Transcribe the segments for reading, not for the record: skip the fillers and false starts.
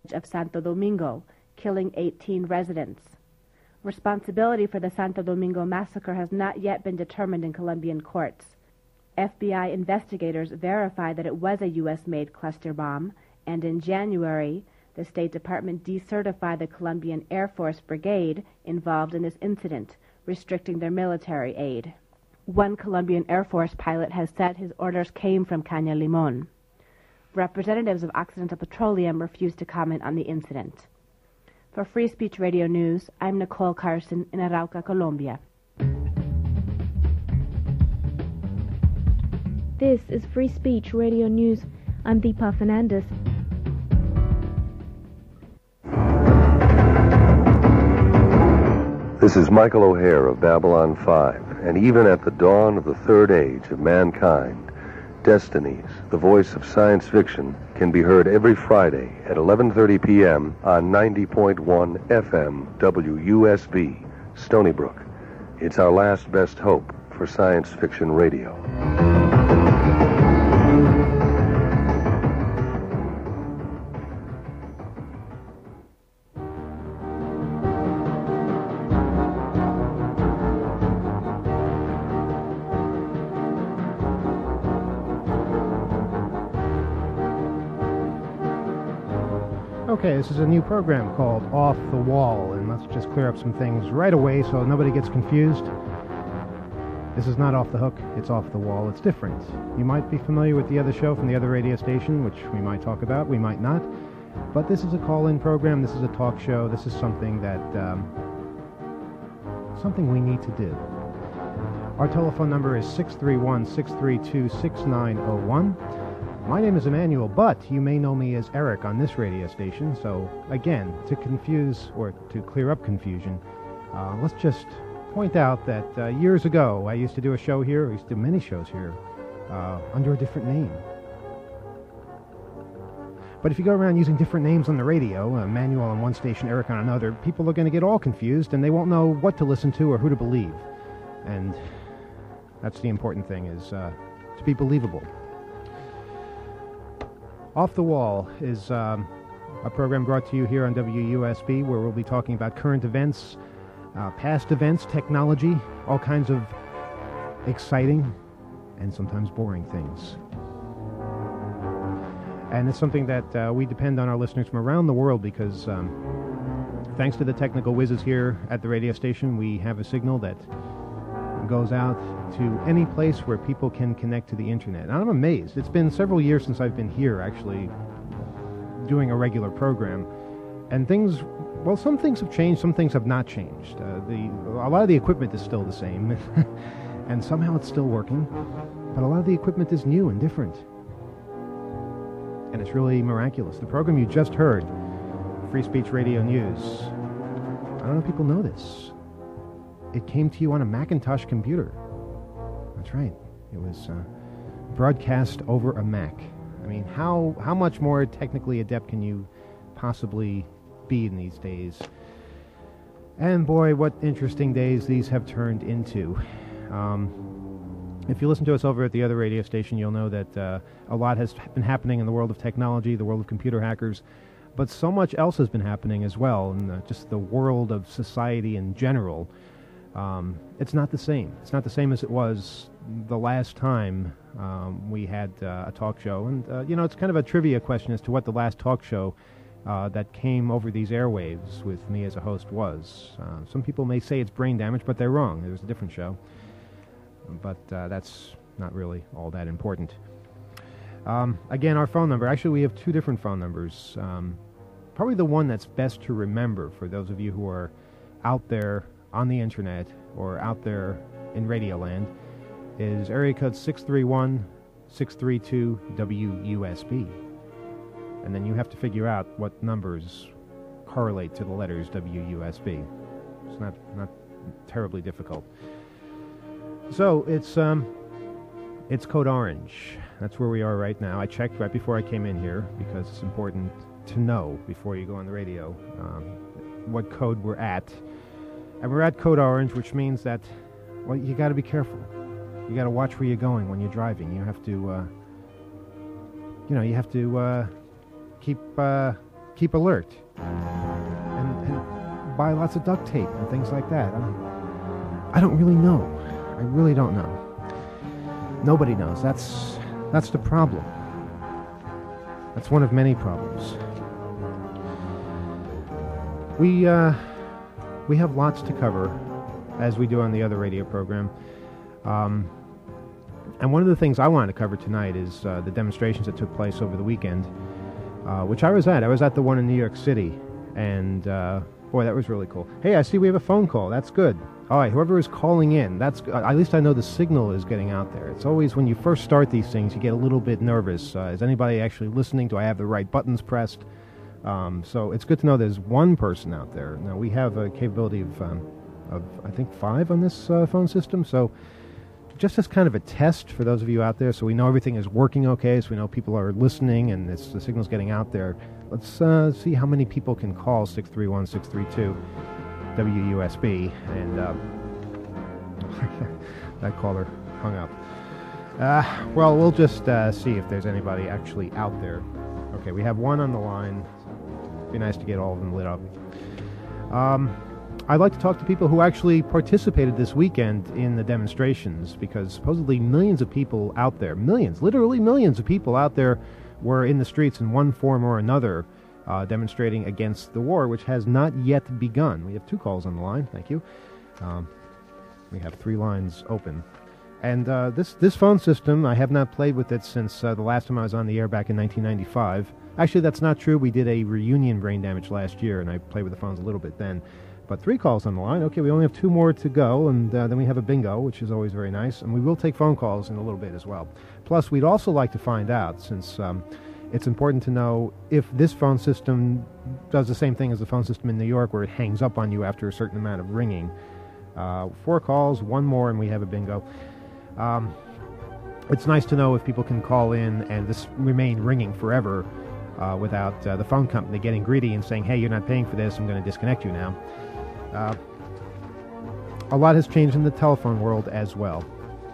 of Santo Domingo, killing 18 residents. Responsibility for the Santo Domingo massacre has not yet been determined in Colombian courts. FBI investigators verified that it was a U.S.-made cluster bomb, and in January, the State Department decertified the Colombian Air Force Brigade involved in this incident, restricting their military aid. One Colombian Air Force pilot has said his orders came from Caña Limón. Representatives of Occidental Petroleum refused to comment on the incident. For Free Speech Radio News, I'm Nicole Carson in Arauca, Colombia. This is Free Speech Radio News. I'm Deepa Fernandez. This is Michael O'Hare of Babylon 5, and even at the dawn of the third age of mankind, Destinies, the voice of science fiction, can be heard every Friday at 11:30 p.m. on 90.1 FM WUSB, Stony Brook. It's our last best hope for science fiction radio. Okay, this is a new program called Off the Wall, and let's just clear up some things right away so nobody gets confused. This is not Off the Hook, it's Off the Wall. It's different. You might be familiar with the other show from the other radio station, which we might talk about, we might not. But this is a call-in program, this is a talk show, this is something that, something we need to do. Our telephone number is 631-632-6901. My name is Emmanuel, but you may know me as Eric on this radio station, so again, to confuse or to clear up confusion, let's just point out that years ago I used to do a show here, I used to do many shows here, under a different name. But if you go around using different names on the radio, Emmanuel on one station, Eric on another, people are going to get all confused and they won't know what to listen to or who to believe. And that's the important thing, is to be believable. Off the Wall is a program brought to you here on WUSB, where we'll be talking about current events, past events, technology, all kinds of exciting and sometimes boring things. And it's something that we depend on our listeners from around the world because thanks to the technical whizzes here at the radio station, we have a signal that goes out to any place where people can connect to the internet. And I'm amazed. It's been several years since I've been here actually doing a regular program. And things, well, some things have changed, some things have not changed. A lot of the equipment is still the same, and somehow it's still working. But a lot of the equipment is new and different. And it's really miraculous. The program you just heard, Free Speech Radio News, I don't know if people know this. It came to you on a Macintosh computer. That's right. It was broadcast over a Mac. I mean, how much more technically adept can you possibly be in these days? And boy, what interesting days these have turned into. If you listen to us over at the other radio station, you'll know that a lot has been happening in the world of technology, the world of computer hackers, but so much else has been happening as well in just the world of society in general. It's not the same. It's not the same as it was the last time we had a talk show. And, it's kind of a trivia question as to what the last talk show that came over these airwaves with me as a host was. Some people may say it's Brain Damage, but they're wrong. It was a different show. But that's not really all that important. Again, our phone number. Actually, we have two different phone numbers. Probably the one that's best to remember for those of you who are out there on the internet or out there in Radioland is area code 631-632-WUSB. And then you have to figure out what numbers correlate to the letters WUSB. It's not terribly difficult. So it's code orange. That's where we are right now. I checked right before I came in here because it's important to know before you go on the radio what code we're at. And we're at code orange, which means that, well, you got to be careful. You got to watch where you're going when you're driving. You have to, keep keep alert and buy lots of duct tape and things like that. I don't really know. I really don't know. Nobody knows. That's the problem. That's one of many problems. We have lots to cover, as we do on the other radio program. And one of the things I wanted to cover tonight is the demonstrations that took place over the weekend, which I was at. I was at the one in New York City, and boy, that was really cool. Hey, I see we have a phone call. That's good. All right, whoever is calling in, that's at least I know the signal is getting out there. It's always when you first start these things, you get a little bit nervous. Is anybody actually listening? Do I have the right buttons pressed? So it's good to know there's one person out there. Now, we have a capability of I think 5 on this phone system, so just as kind of a test for those of you out there, so we know everything is working okay, so we know people are listening and the signal's getting out there, let's see how many people can call 631-632 WUSB, and that caller hung up. Well, we'll just see if there's anybody actually out there. Okay, we have one on the line. It'd be nice to get all of them lit up. I'd like to talk to people who actually participated this weekend in the demonstrations, because supposedly millions of people out there, literally millions of people out there were in the streets in one form or another, demonstrating against the war, which has not yet begun. We have 2 calls on the line. Thank you. We have 3 lines open. And this phone system, I have not played with it since the last time I was on the air back in 1995. Actually, that's not true. We did a reunion Brain Damage last year, and I played with the phones a little bit then. But 3 calls on the line. Okay, we only have 2 more to go, and then we have a bingo, which is always very nice. And we will take phone calls in a little bit as well. Plus, we'd also like to find out, since it's important to know if this phone system does the same thing as the phone system in New York, where it hangs up on you after a certain amount of ringing. 4 calls, 1 more, and we have a bingo. It's nice to know if people can call in and this remain ringing forever without the phone company getting greedy and saying, hey, you're not paying for this, I'm going to disconnect you now. A lot has changed in the telephone world as well.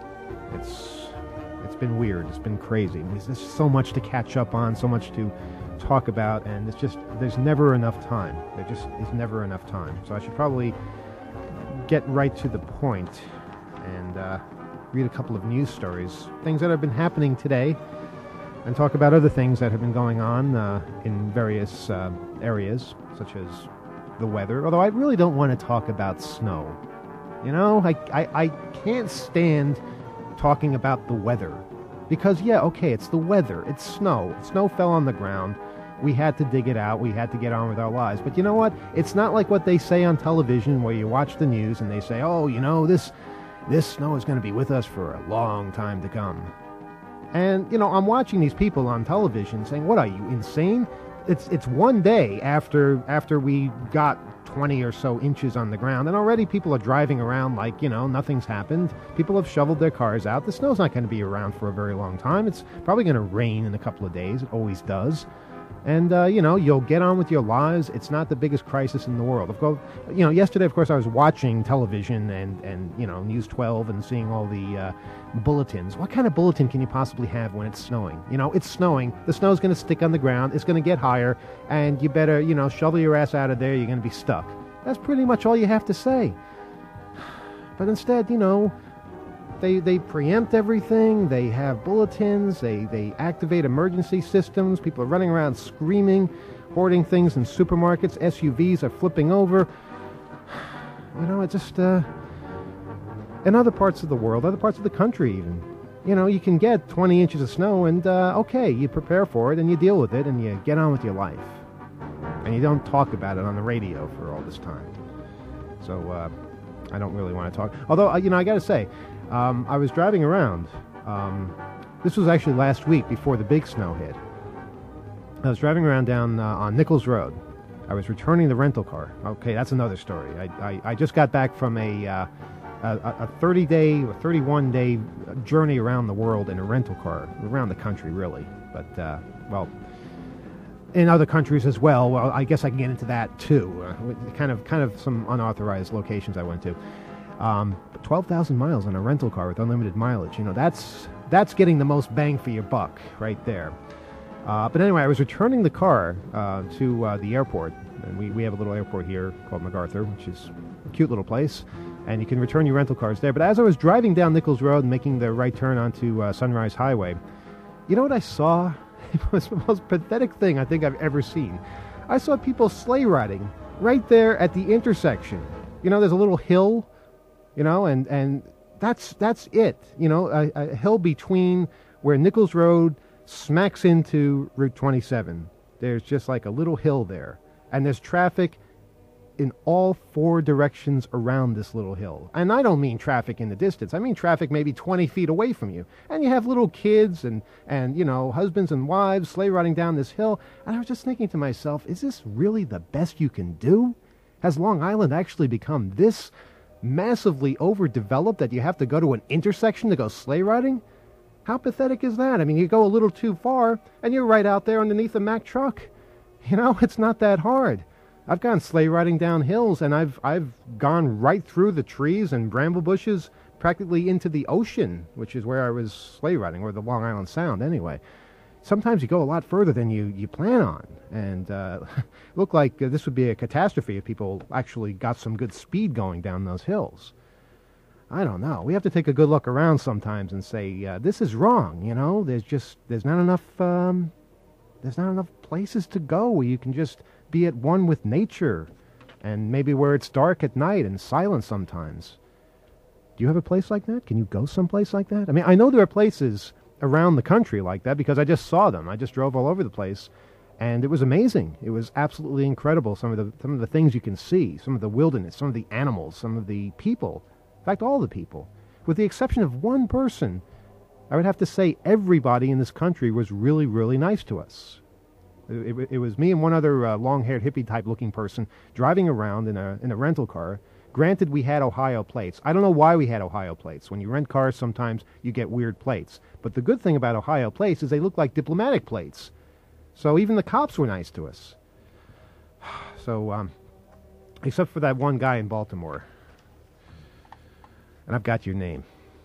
It's been weird. It's been crazy. There's so much to catch up on, so much to talk about, and there's never enough time. There just is never enough time. So I should probably get right to the point and read a couple of news stories, things that have been happening today, and talk about other things that have been going on in various areas, such as the weather. Although I really don't want to talk about snow. You know, I can't stand talking about the weather. Because, yeah, okay, it's the weather. It's snow. Snow fell on the ground. We had to dig it out. We had to get on with our lives. But you know what? It's not like what they say on television, where you watch the news and they say, oh, you know, this snow is going to be with us for a long time to come. And, you know, I'm watching these people on television saying, what are you, insane? It's one day after we got 20 or so inches on the ground, and already people are driving around like, you know, nothing's happened. People have shoveled their cars out. The snow's not going to be around for a very long time. It's probably going to rain in a couple of days. It always does. And, you know, you'll get on with your lives. It's not the biggest crisis in the world. Of course, you know, yesterday, of course, I was watching television and you know, News 12 and seeing all the bulletins. What kind of bulletin can you possibly have when it's snowing? You know, it's snowing. The snow's going to stick on the ground. It's going to get higher. And you better, you know, shovel your ass out of there. You're going to be stuck. That's pretty much all you have to say. But instead, you know, They preempt everything. They have bulletins. They activate emergency systems. People are running around screaming, hoarding things in supermarkets. SUVs are flipping over. You know, it's just in other parts of the world, other parts of the country even. You know, you can get 20 inches of snow and, okay, you prepare for it and you deal with it and you get on with your life. And you don't talk about it on the radio for all this time. So I don't really want to talk. Although, you know, I got to say, I was driving around. This was actually last week before the big snow hit. I was driving around down on Nichols Road. I was returning the rental car. Okay, that's another story. I just got back from a 30-day or 31-day journey around the world in a rental car, around the country really. But, well, in other countries as well. Well, I guess I can get into that too. Kind of some unauthorized locations I went to. 12,000 miles on a rental car with unlimited mileage. You know, that's getting the most bang for your buck right there. But anyway, I was returning the car to the airport. And we have a little airport here called MacArthur, which is a cute little place. And you can return your rental cars there. But as I was driving down Nichols Road and making the right turn onto Sunrise Highway, you know what I saw? It was the most pathetic thing I think I've ever seen. I saw people sleigh riding right there at the intersection. You know, there's a little hill, you know, and that's it. You know, a hill between where Nichols Road smacks into Route 27. There's just like a little hill there. And there's traffic in all four directions around this little hill. And I don't mean traffic in the distance. I mean traffic maybe 20 feet away from you. And you have little kids and you know, husbands and wives sleigh riding down this hill. And I was just thinking to myself, is this really the best you can do? Has Long Island actually become this massively overdeveloped that you have to go to an intersection to go sleigh riding? How pathetic is that? I mean, you go a little too far and you're right out there underneath a Mack truck. You know, it's not that hard. I've gone sleigh riding down hills, and I've gone right through the trees and bramble bushes, practically into the ocean, which is where I was sleigh riding, or the Long Island Sound anyway. Sometimes you go a lot further than you plan on, and it looked like this would be a catastrophe if people actually got some good speed going down those hills. I don't know. We have to take a good look around sometimes and say, this is wrong, you know? There's not enough places to go where you can just be at one with nature, and maybe where it's dark at night and silent sometimes. Do you have a place like that? Can you go someplace like that? I mean, I know there are places around the country like that because I just saw them. I just drove all over the place, and it was amazing. It was absolutely incredible. Some of the things you can see, some of the wilderness, some of the animals, some of the people. In fact, all the people. With the exception of one person, I would have to say everybody in this country was really, really nice to us. It was me and one other long-haired hippie-type looking person driving around in a rental car. Granted, we had Ohio plates. I don't know why we had Ohio plates. When you rent cars, sometimes you get weird plates. But the good thing about Ohio plates is they look like diplomatic plates. So even the cops were nice to us. So, except for that one guy in Baltimore. And I've got your name.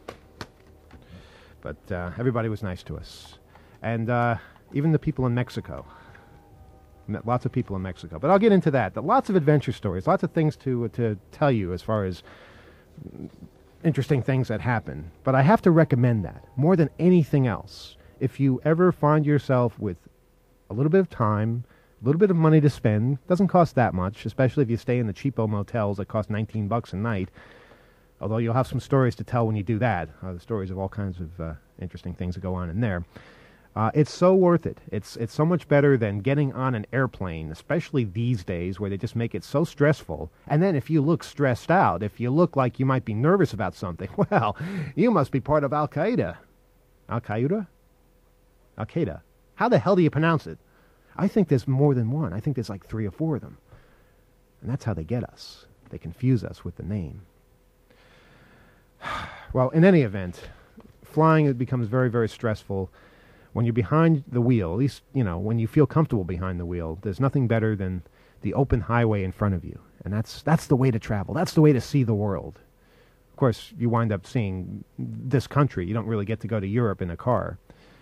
But everybody was nice to us. And even the people in Mexico. Met lots of people in Mexico. But I'll get into that. Lots of adventure stories. Lots of things to tell you as far as interesting things that happen. But I have to recommend that more than anything else. If you ever find yourself with a little bit of time, a little bit of money to spend, doesn't cost that much, especially if you stay in the cheapo motels that cost $19 a night. Although you'll have some stories to tell when you do that. The stories of all kinds of interesting things that go on in there. It's so worth it. It's so much better than getting on an airplane, especially these days where they just make it so stressful. And then if you look stressed out, if you look like you might be nervous about something, well, you must be part of Al-Qaeda. Al-Qaeda? Al-Qaeda. How the hell do you pronounce it? I think there's more than one. I think there's like 3 or 4 of them. And that's how they get us. They confuse us with the name. Well, in any event, flying, it becomes very, very stressful. When you're behind the wheel, at least, you know, when you feel comfortable behind the wheel, there's nothing better than the open highway in front of you. And that's the way to travel. That's the way to see the world. Of course, you wind up seeing this country. You don't really get to go to Europe in a car.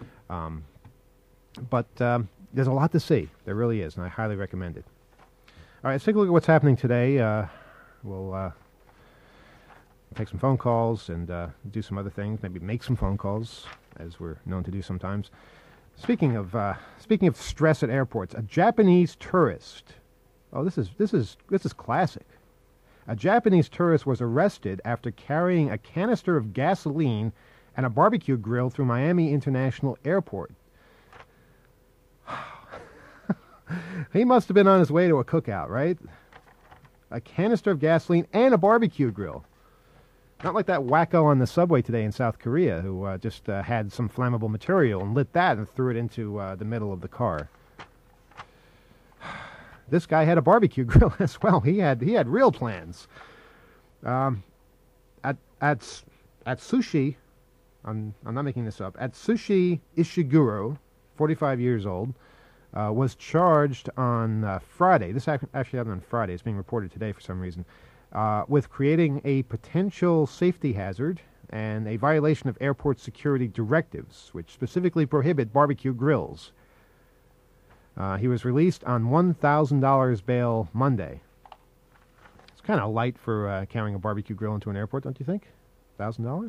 But there's a lot to see. There really is, and I highly recommend it. All right, let's take a look at what's happening today. We'll take some phone calls and do some other things, maybe make some phone calls, as we're known to do sometimes. Speaking of stress at airports, a Japanese tourist. Oh, this is classic. A Japanese tourist was arrested after carrying a canister of gasoline and a barbecue grill through Miami International Airport. He must have been on his way to a cookout, right? A canister of gasoline and a barbecue grill. Not like that wacko on the subway today in South Korea who just had some flammable material and lit that and threw it into the middle of the car. This guy had a barbecue grill as well. He had real plans. At Sushi, I'm not making this up. At Sushi Ishiguro, 45 years old, was charged on Friday. This actually happened on Friday. It's being reported today for some reason. With creating a potential safety hazard and a violation of airport security directives, which specifically prohibit barbecue grills. He was released on $1,000 bail Monday. It's kind of light for carrying a barbecue grill into an airport, don't you think? $1,000?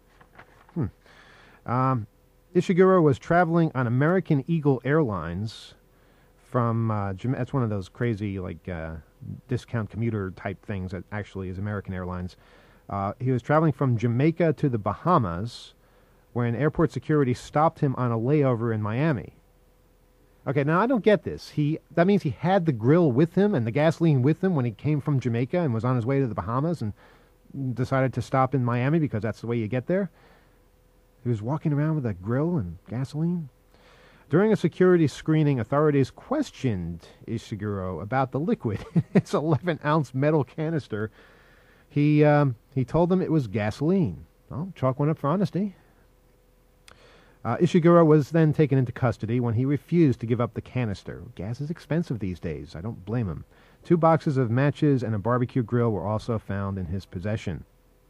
Ishiguro was traveling on American Eagle Airlines from that's one of those crazy discount commuter type things that actually is American Airlines. He was traveling from Jamaica to the Bahamas when airport security stopped him on a layover in Miami. Okay, now I don't get this. That means he had the grill with him and the gasoline with him when he came from Jamaica and was on his way to the Bahamas and decided to stop in Miami because that's the way you get there. He was walking around with a grill and gasoline. During a security screening, authorities questioned Ishiguro about the liquid in its 11-ounce metal canister. He told them it was gasoline. Well, chalk one up for honesty. Ishiguro was then taken into custody when he refused to give up the canister. Gas is expensive these days. I don't blame him. 2 boxes of matches and a barbecue grill were also found in his possession.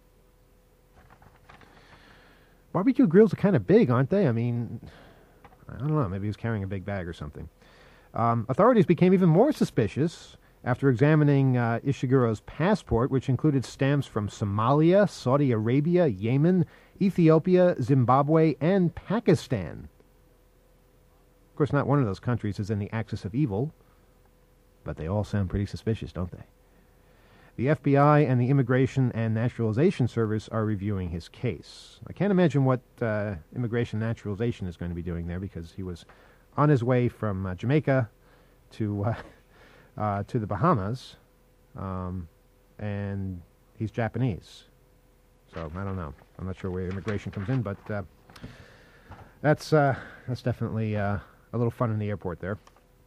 Barbecue grills are kind of big, aren't they? I mean, I don't know. Maybe he was carrying a big bag or something. Authorities became even more suspicious after examining Ishiguro's passport, which included stamps from Somalia, Saudi Arabia, Yemen, Ethiopia, Zimbabwe, and Pakistan. Of course, not one of those countries is in the axis of evil, but they all sound pretty suspicious, don't they? The FBI and the Immigration and Naturalization Service are reviewing his case. I can't imagine what Immigration and Naturalization is going to be doing there because he was on his way from Jamaica to the Bahamas, and he's Japanese. So I don't know. I'm not sure where immigration comes in, but that's definitely a little fun in the airport there.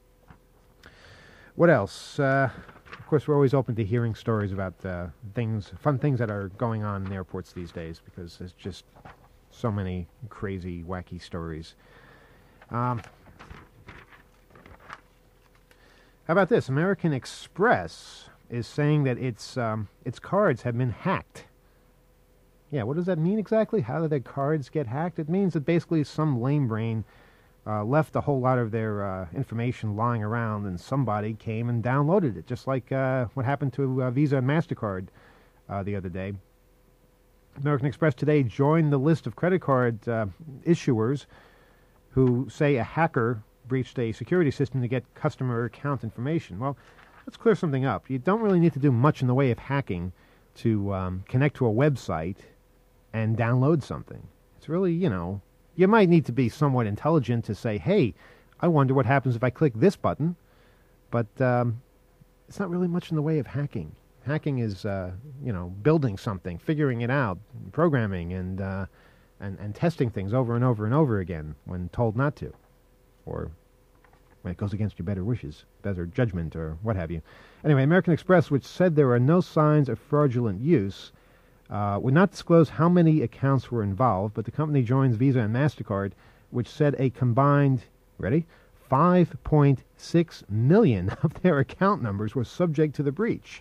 What else? Of course, we're always open to hearing stories about fun things that are going on in airports these days because there's just so many crazy, wacky stories. How about this? American Express is saying that its cards have been hacked. Yeah, what does that mean exactly? How did their cards get hacked? It means that basically some lame brain left a whole lot of their information lying around, and somebody came and downloaded it, just like what happened to Visa and MasterCard the other day. American Express today joined the list of credit card issuers who say a hacker breached a security system to get customer account information. Well, let's clear something up. You don't really need to do much in the way of hacking to connect to a website and download something. It's really, you might need to be somewhat intelligent to say, hey, I wonder what happens if I click this button. But it's not really much in the way of hacking. Hacking is, building something, figuring it out, programming, and testing things over and over and over again when told not to. Or when it goes against your better wishes, better judgment, or what have you. Anyway, American Express, which said there are no signs of fraudulent use, would not disclose how many accounts were involved, but the company joins Visa and MasterCard, which said a combined, 5.6 million of their account numbers were subject to the breach.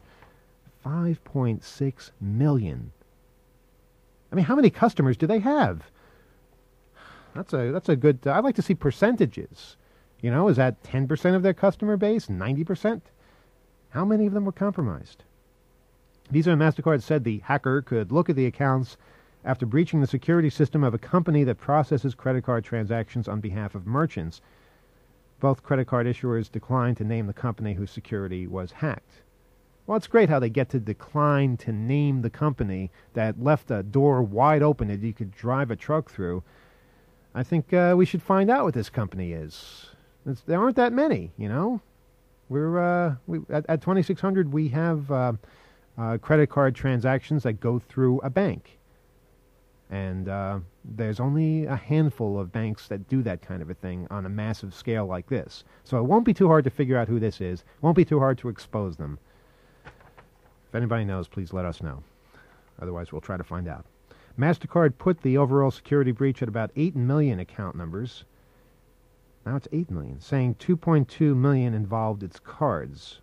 5.6 million. I mean, how many customers do they have? That's a good... I'd like to see percentages. Is that 10% of their customer base? 90%? How many of them were compromised? Visa and MasterCard said the hacker could look at the accounts after breaching the security system of a company that processes credit card transactions on behalf of merchants. Both credit card issuers declined to name the company whose security was hacked. Well, it's great how they get to decline to name the company that left a door wide open that you could drive a truck through. I think we should find out what this company is. There aren't that many, We're at 2600 we have credit card transactions that go through a bank. And there's only a handful of banks that do that kind of a thing on a massive scale like this. So it won't be too hard to figure out who this is. It won't be too hard to expose them. If anybody knows, please let us know. Otherwise, we'll try to find out. MasterCard put the overall security breach at about 8 million account numbers. Now it's 8 million, saying 2.2 million involved its cards.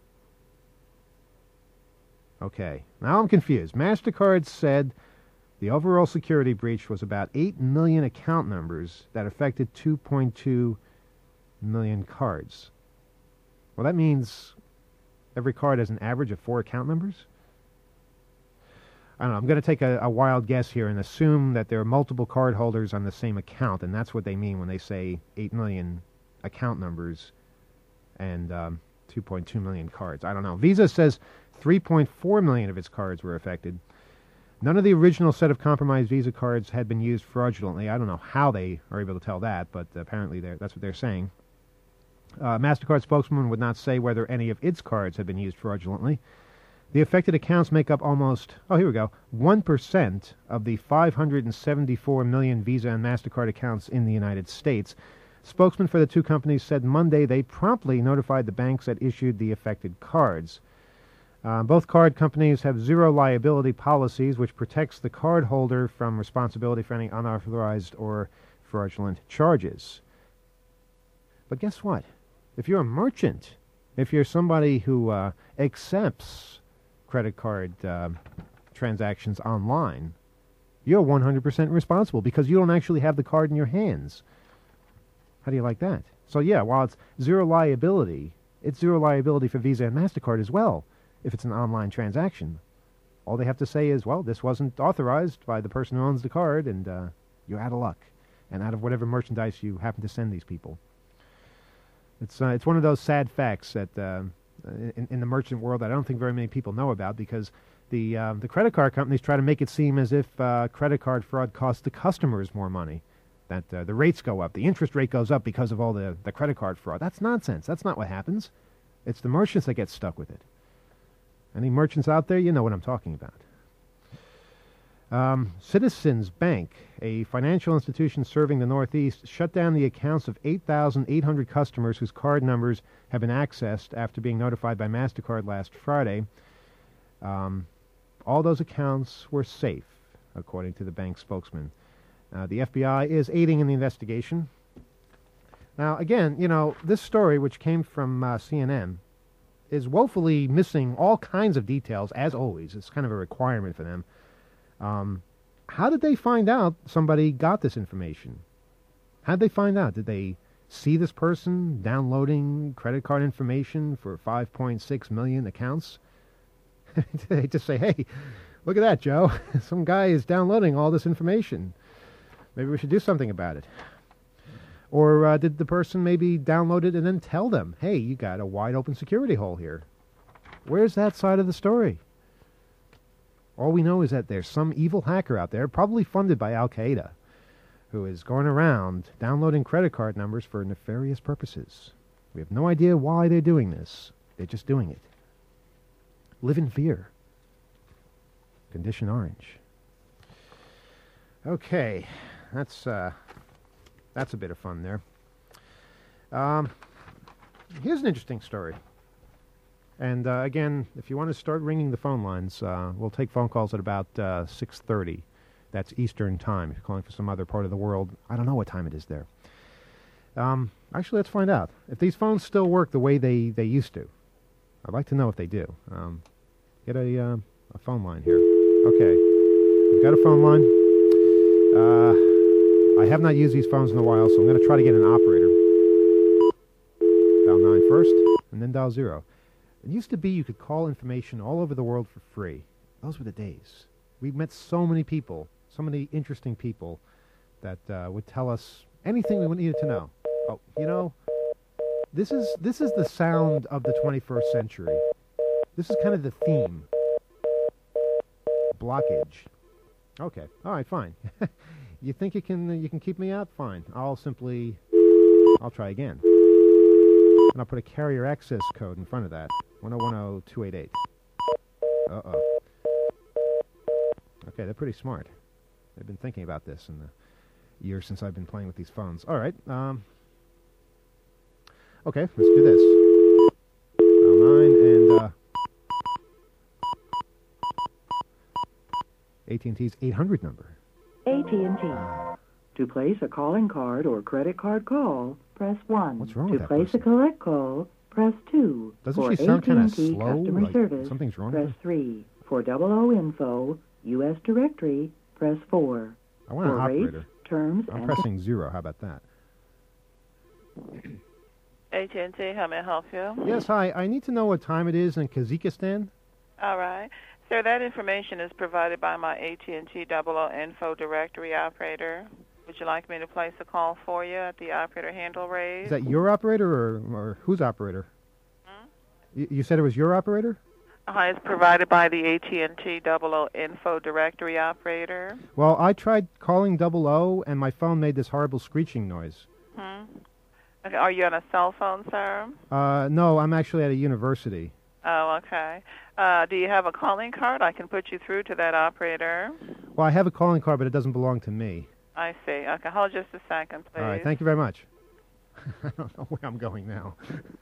Okay, now I'm confused. MasterCard said the overall security breach was about 8 million account numbers that affected 2.2 million cards. Well, that means every card has an average of 4 account numbers? I don't know. I'm going to take a wild guess here and assume that there are multiple card holders on the same account, and that's what they mean when they say 8 million account numbers and 2.2 million cards. I don't know. Visa says 3.4 million of its cards were affected. None of the original set of compromised Visa cards had been used fraudulently. I don't know how they are able to tell that, but apparently that's what they're saying. MasterCard spokesman would not say whether any of its cards had been used fraudulently. The affected accounts make up almost, 1% of the 574 million Visa and MasterCard accounts in the United States. Spokesman for the two companies said Monday they promptly notified the banks that issued the affected cards. Both card companies have zero liability policies, which protects the card holder from responsibility for any unauthorized or fraudulent charges. But guess what? If you're a merchant, if you're somebody who accepts credit card transactions online, you're 100% responsible because you don't actually have the card in your hands. How do you like that? So yeah, while it's zero liability for Visa and MasterCard as well if it's an online transaction. All they have to say is, well, this wasn't authorized by the person who owns the card, and you're out of luck and out of whatever merchandise you happen to send these people. It's one of those sad facts that in the merchant world that I don't think very many people know about, because the credit card companies try to make it seem as if credit card fraud costs the customers more money, that the rates go up, the interest rate goes up because of all the credit card fraud. That's nonsense. That's not what happens. It's the merchants that get stuck with it. Any merchants out there, you know what I'm talking about. Citizens Bank, a financial institution serving the Northeast, shut down the accounts of 8,800 customers whose card numbers have been accessed after being notified by MasterCard last Friday. All those accounts were safe, according to the bank spokesman. The FBI is aiding in the investigation. Now, again, this story, which came from CNN, is woefully missing all kinds of details, as always. It's kind of a requirement for them. How did they find out somebody got this information? How did they find out? Did they see this person downloading credit card information for 5.6 million accounts? Did they just say, hey, look at that, Joe. Some guy is downloading all this information. Maybe we should do something about it. Or did the person maybe download it and then tell them, hey, you got a wide open security hole here? Where's that side of the story? All we know is that there's some evil hacker out there, probably funded by Al-Qaeda, who is going around downloading credit card numbers for nefarious purposes. We have no idea why they're doing this. They're just doing it. Live in fear. Condition orange. Okay, that's a bit of fun there. Here's an interesting story. And again, if you want to start ringing the phone lines, we'll take phone calls at about 6:30. That's Eastern time. If you're calling for some other part of the world, I don't know what time it is there. Actually, let's find out. If these phones still work the way they used to, I'd like to know if they do. Get a phone line here. Okay, we've got a phone line. I have not used these phones in a while, so I'm going to try to get an operator. Dial 9 first, and then dial 0. It used to be you could call information all over the world for free. Those were the days. We met so many people, so many interesting people that would tell us anything we needed to know. Oh, this is the sound of the 21st century. This is kind of the theme. Blockage. Okay. All right. Fine. You think you can keep me out? Fine. I'll try again. And I'll put a carrier access code in front of that. 1010288. Uh-oh. Okay, they're pretty smart. They've been thinking about this in the years since I've been playing with these phones. All right. Okay, let's do this. Dial 9 and AT&T's 800 number. AT&T. To place a calling card or credit card call, press 1. What's wrong with that To place person? a collect call, press 2. Doesn't For she sound kind of AT&T slow? customer Like service, something's wrong press with her? 3. For 00 info, U.S. directory, press 4. I want an For operator. rates, terms, I'm and pressing 0. How about that? AT&T, how may I help you? Yes, hi. I need to know what time it is in Kazakhstan. All right. Sir, that information is provided by my AT&T 00 Info Directory operator. Would you like me to place a call for you at the operator handle rate? Is that your operator or whose operator? You said it was your operator? It's provided by the AT&T 00 Info Directory operator. Well, I tried calling 00 and my phone made this horrible screeching noise. Okay, are you on a cell phone, sir? No, I'm actually at a university. Oh, okay. Do you have a calling card? I can put you through to that operator. Well, I have a calling card, but it doesn't belong to me. I see. Okay, hold just a second, please. All right, thank you very much. I don't know where I'm going now.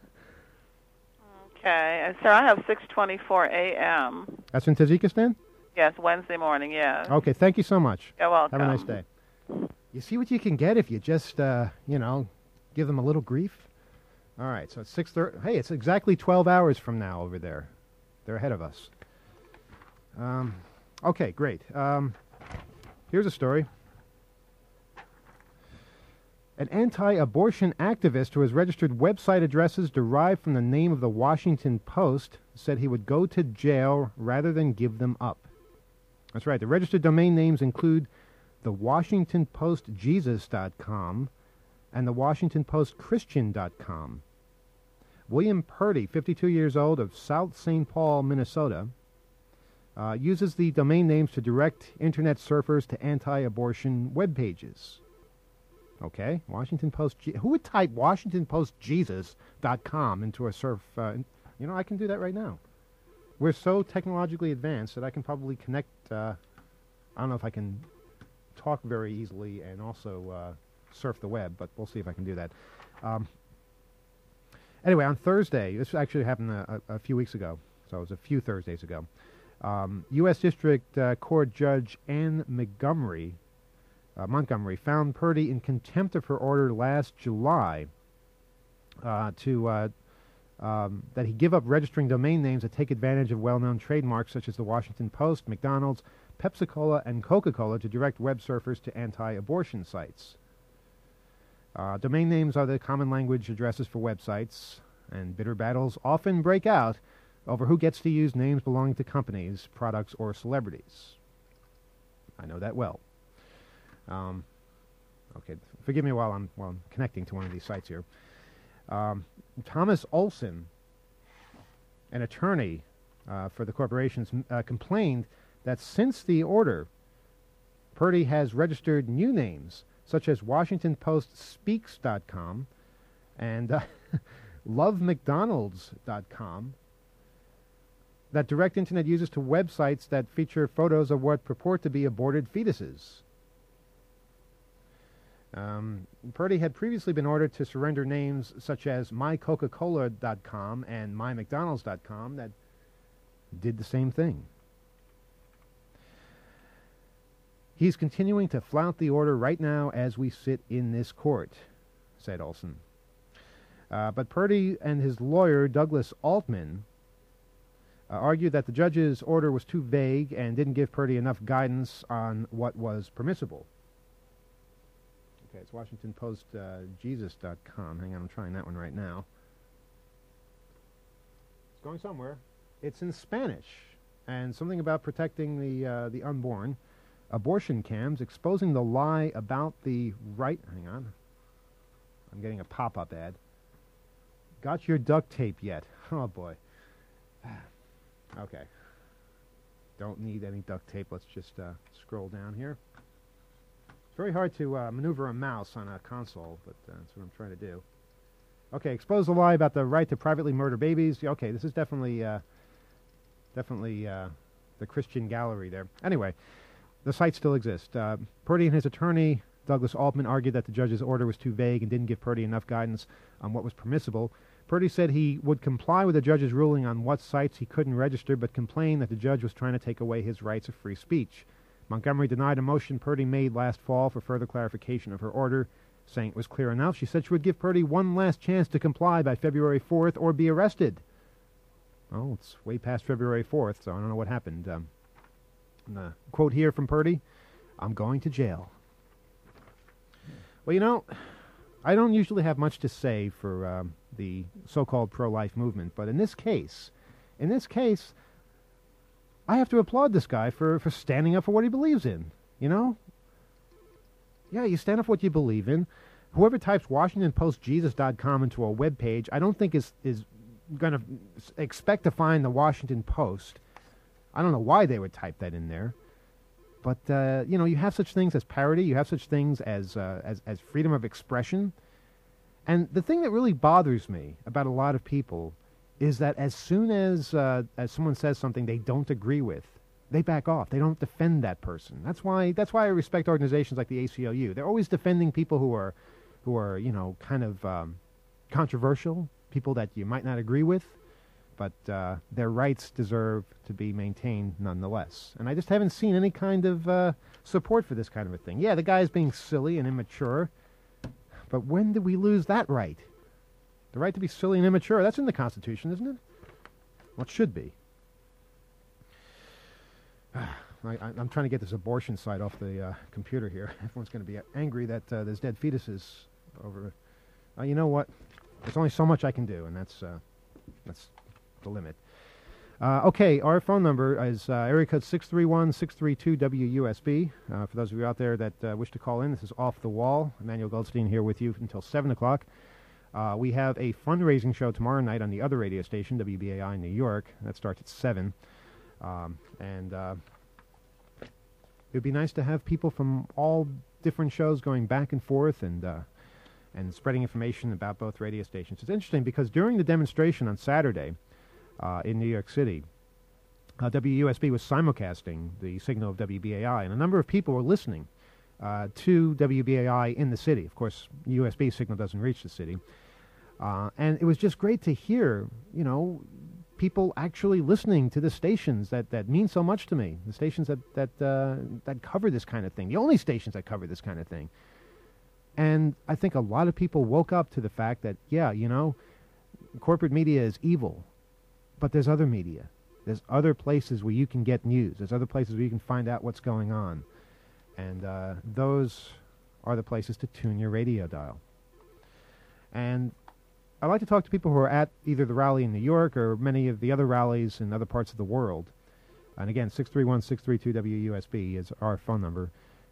Okay, and sir, I have 6:24 a.m. That's in Tajikistan? Yes, Wednesday morning, yes. Okay, thank you so much. You're welcome. Have a nice day. You see what you can get if you just, give them a little grief? All right, so it's 6:30. Hey, it's exactly 12 hours from now over there. They're ahead of us. Okay, great. Here's a story. An anti-abortion activist who has registered website addresses derived from the name of the Washington Post said he would go to jail rather than give them up. That's right. The registered domain names include the WashingtonPostJesus.com and the WashingtonPostChristian.com. William Purdy, 52 years old, of South St. Paul, Minnesota, uses the domain names to direct Internet surfers to anti-abortion web pages. Okay, Washington Post. Who would type WashingtonPostJesus.com into a surf? I can do that right now. We're so technologically advanced that I can probably connect. I don't know if I can talk very easily and also surf the web, but we'll see if I can do that. Anyway, on Thursday, this actually happened a few weeks ago, so it was a few Thursdays ago. U.S. District Court Judge Ann Montgomery found Purdy in contempt of her order last July that he give up registering domain names that take advantage of well-known trademarks such as the Washington Post, McDonald's, Pepsi-Cola, and Coca-Cola to direct web surfers to anti-abortion sites. Domain names are the common language addresses for websites, and bitter battles often break out over who gets to use names belonging to companies, products, or celebrities. I know that well. Okay, forgive me while I'm connecting to one of these sites here. Thomas Olson, an attorney for the corporations, complained that since the order, Purdy has registered new names such as WashingtonPostSpeaks.com and LoveMcDonald's.com that direct Internet users to websites that feature photos of what purport to be aborted fetuses. Purdy had previously been ordered to surrender names such as MyCoca-Cola.com and MyMcDonald's.com that did the same thing. He's continuing to flout the order right now as we sit in this court, said Olson. But Purdy and his lawyer, Douglas Altman, argued that the judge's order was too vague and didn't give Purdy enough guidance on what was permissible. Okay, it's WashingtonPostJesus.com. Hang on, I'm trying that one right now. It's going somewhere. It's in Spanish, and something about protecting the unborn. Abortion cams exposing the lie about the right. Hang on. I'm getting a pop-up ad. Got your duct tape yet? Oh, boy. Okay. Don't need any duct tape. Let's just scroll down here. It's very hard to maneuver a mouse on a console, but that's what I'm trying to do. Okay, expose the lie about the right to privately murder babies. Okay, this is definitely the Christian gallery there. Anyway, the site still exists. Purdy and his attorney, Douglas Altman, argued that the judge's order was too vague and didn't give Purdy enough guidance on what was permissible. Purdy said he would comply with the judge's ruling on what sites he couldn't register, but complained that the judge was trying to take away his rights of free speech. Montgomery denied a motion Purdy made last fall for further clarification of her order, saying it was clear enough. She said she would give Purdy one last chance to comply by February 4th or be arrested. Oh, it's way past February 4th, so I don't know what happened. The quote here from Purdy, "I'm going to jail." Well, I don't usually have much to say for the so-called pro-life movement, but in this case, I have to applaud this guy for standing up for what he believes in, you know? Yeah, you stand up for what you believe in. Whoever types WashingtonPostJesus.com into a web page, I don't think is going to expect to find the Washington Post. I don't know why they would type that in there. But, you know, you have such things as parody. You have such things as freedom of expression. And the thing that really bothers me about a lot of people is that as soon as someone says something they don't agree with, they back off. They don't defend that person. That's why I respect organizations like the ACLU. They're always defending people who are you know, kind of controversial, people that you might not agree with, but their rights deserve to be maintained nonetheless. And I just haven't seen any kind of support for this kind of a thing. Yeah, the guy's being silly and immature, but when did we lose that right? The right to be silly and immature, that's in the Constitution, isn't it? Well, it should be. I'm trying to get this abortion site off the computer here. Everyone's going to be angry that there's dead fetuses over. You know what? There's only so much I can do, and that's the limit. Okay, our phone number is area code 631-632-WUSB. For those of you out there that wish to call in, this is Off the Wall. Emmanuel Goldstein here with you until 7 o'clock. We have a fundraising show tomorrow night on the other radio station, WBAI New York. That starts at 7. And it would be nice to have people from all different shows going back and forth and spreading information about both radio stations. It's interesting because during the demonstration on Saturday in New York City, WUSB was simulcasting the signal of WBAI, and a number of people were listening to WBAI in the city. Of course, USB signal doesn't reach the city. And it was just great to hear, you know, people actually listening to the stations that mean so much to me, the stations that cover this kind of thing, the only stations that cover this kind of thing. And I think a lot of people woke up to the fact that, yeah, you know, corporate media is evil, but there's other media. There's other places where you can get news. There's other places where you can find out what's going on. And those are the places to tune your radio dial. And I like to talk to people who are at either the rally in New York or many of the other rallies in other parts of the world. And again, 631-632-WUSB is our phone number.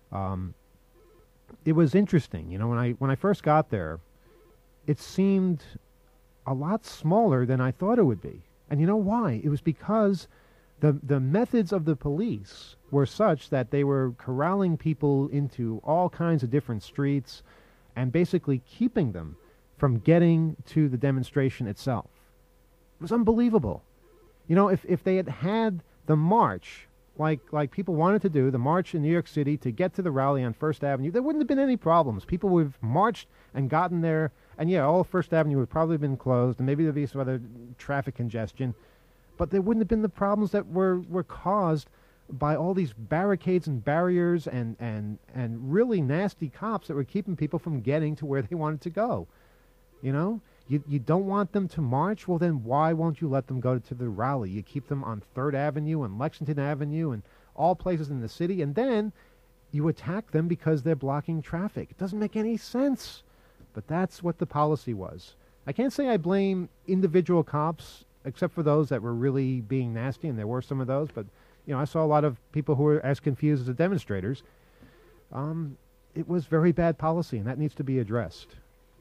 It was interesting, you know, when I first got there, it seemed a lot smaller than I thought it would be. And you know why? It was because the methods of the police were such that they were corralling people into all kinds of different streets and basically keeping them from getting to the demonstration itself. It was unbelievable. You know, if they had the march, like people wanted to do, the march in New York City to get to the rally on First Avenue, there wouldn't have been any problems. People would have marched and gotten there, and yeah, all of First Avenue would probably have been closed, and maybe there'd be some other traffic congestion, but there wouldn't have been the problems that were caused by all these barricades and barriers and really nasty cops that were keeping people from getting to where they wanted to go. You know, you don't want them to march? Well, then why won't you let them go to the rally? You keep them on 3rd Avenue and Lexington Avenue and all places in the city, and then you attack them because they're blocking traffic. It doesn't make any sense. But that's what the policy was. I can't say I blame individual cops, except for those that were really being nasty, and there were some of those, but, you know, I saw a lot of people who were as confused as the demonstrators. It was very bad policy, and that needs to be addressed.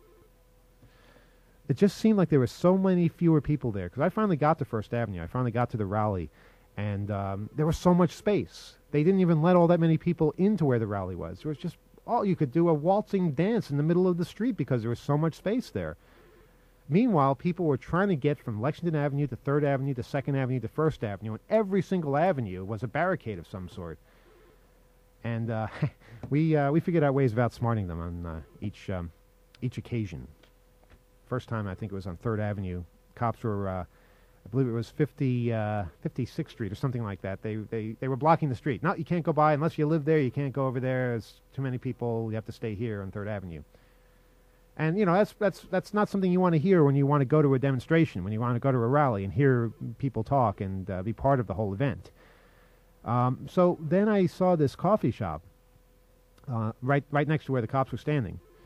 It just seemed like there were so many fewer people there, because I finally got to First Avenue. I finally got to the rally, and there was so much space. They didn't even let all that many people into where the rally was. There was just, you could do a waltzing dance in the middle of the street because there was so much space there. Meanwhile, people were trying to get from Lexington Avenue to 3rd Avenue to 2nd Avenue to 1st Avenue, and every single avenue was a barricade of some sort. And we figured out ways of outsmarting them on each occasion. First time, I think it was on 3rd Avenue. Cops were, I believe it was 56th Street or something like that. They were blocking the street. No, you can't go by unless you live there. You can't go over there. There's too many people. You have to stay here on 3rd Avenue. And, you know, that's not something you want to hear when you want to go to a demonstration, when you want to go to a rally and hear people talk and be part of the whole event. So then I saw this coffee shop right next to where the cops were standing.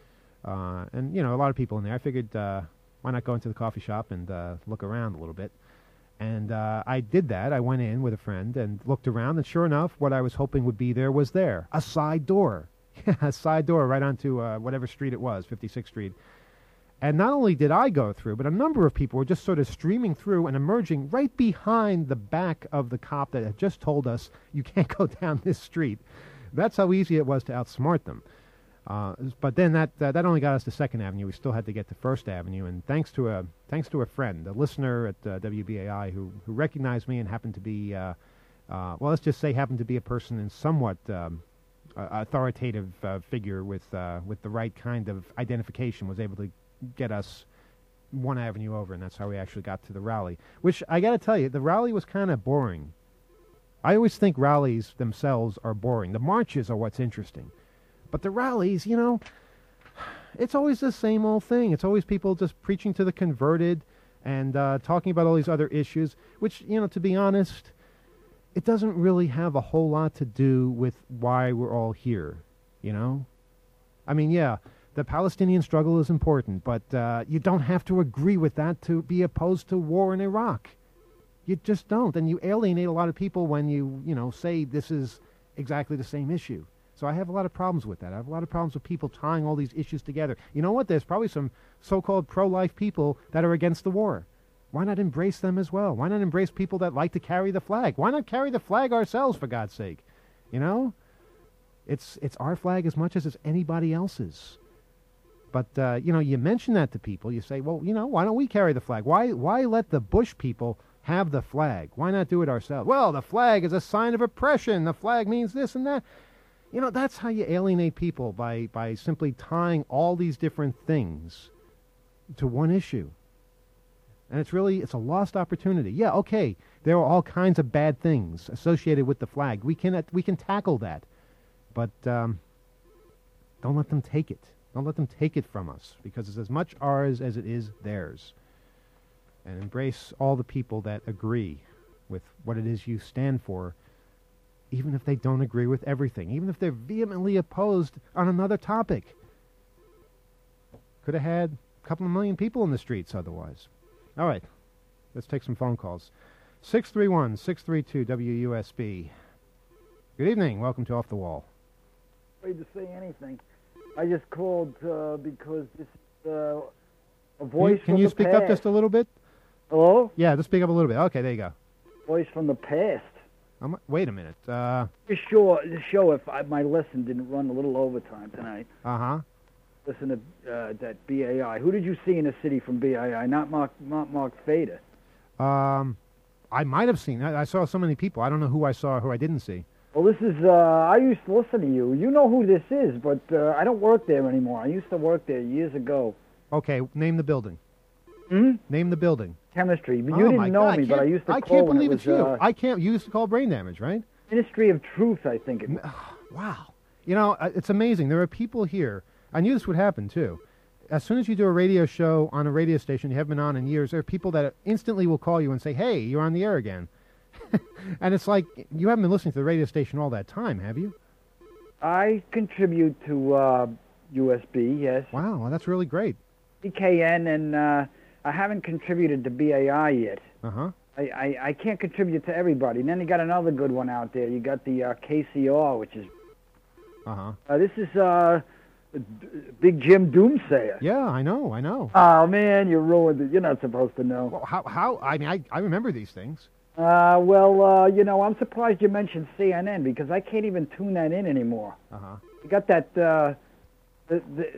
And, a lot of people in there. I figured, why not go into the coffee shop and look around a little bit? And I did that. I went in with a friend and looked around, and sure enough, what I was hoping would be there was there. A side door. A side door right onto whatever street it was, 56th Street. And not only did I go through, but a number of people were just sort of streaming through and emerging right behind the back of the cop that had just told us, you can't go down this street. That's how easy it was to outsmart them. But then that only got us to 2nd Avenue. We still had to get to 1st Avenue, and thanks to a friend, a listener at WBAI who recognized me and happened to be, let's just say happened to be a person in somewhat authoritative figure with the right kind of identification, was able to get us 1 avenue over, and that's how we actually got to the rally. Which, I got to tell you, the rally was kind of boring. I always think rallies themselves are boring. The marches are what's interesting. But the rallies, it's always the same old thing. It's always people just preaching to the converted and talking about all these other issues, which, to be honest, it doesn't really have a whole lot to do with why we're all here, I mean, yeah, the Palestinian struggle is important, but you don't have to agree with that to be opposed to war in Iraq. You just don't. And you alienate a lot of people when you, say this is exactly the same issue. So I have a lot of problems with that. I have a lot of problems with people tying all these issues together. You know what? There's probably some so-called pro-life people that are against the war. Why not embrace them as well? Why not embrace people that like to carry the flag? Why not carry the flag ourselves, for God's sake? It's our flag as much as it's anybody else's. But, you mention that to people. You say, well, why don't we carry the flag? Why let the Bush people have the flag? Why not do it ourselves? Well, the flag is a sign of oppression. The flag means this and that. That's how you alienate people, by simply tying all these different things to one issue. And it's a lost opportunity. Yeah, okay, there are all kinds of bad things associated with the flag. We can tackle that. But don't let them take it. Don't let them take it from us, because it's as much ours as it is theirs. And embrace all the people that agree with what it is you stand for, even if they don't agree with everything, even if they're vehemently opposed on another topic. Could have had a couple of million people in the streets otherwise. All right, let's take some phone calls. 631-632-WUSB. Good evening. Welcome to Off the Wall. Afraid to say anything. I just called because this a voice Can you speak up just a little bit? Hello? Yeah, just speak up a little bit. Okay, there you go. Voice from the past. Wait a minute. Just show if my lesson didn't run a little overtime tonight. Uh-huh. Listen to that BAI. Who did you see in the city from BAI? Not Mark Fader. I might have seen. I saw so many people. I don't know who I saw, who I didn't see. Well, this is, I used to listen to you. You know who this is, but I don't work there anymore. I used to work there years ago. Okay, name the building. Name the building. Chemistry. But you didn't know me, but I used to call. I can't believe it it's you. You used to call brain damage, right? Ministry of Truth, I think it was. Wow. It's amazing. There are people here. I knew this would happen, too. As soon as you do a radio show on a radio station you haven't been on in years, there are people that instantly will call you and say, hey, you're on the air again. And it's like, you haven't been listening to the radio station all that time, have you? I contribute to USB, yes. Wow, well, that's really great. BKN, and I haven't contributed to BAI yet. Uh-huh. I can't contribute to everybody. And then you got another good one out there. You got the KCR, which is... Uh-huh. This is Big Jim Doomsayer. Yeah, I know. Oh, man, you ruined it. You're not supposed to know. Well, how? I mean, I remember these things. I'm surprised you mentioned CNN, because I can't even tune that in anymore. Uh-huh. You got that, the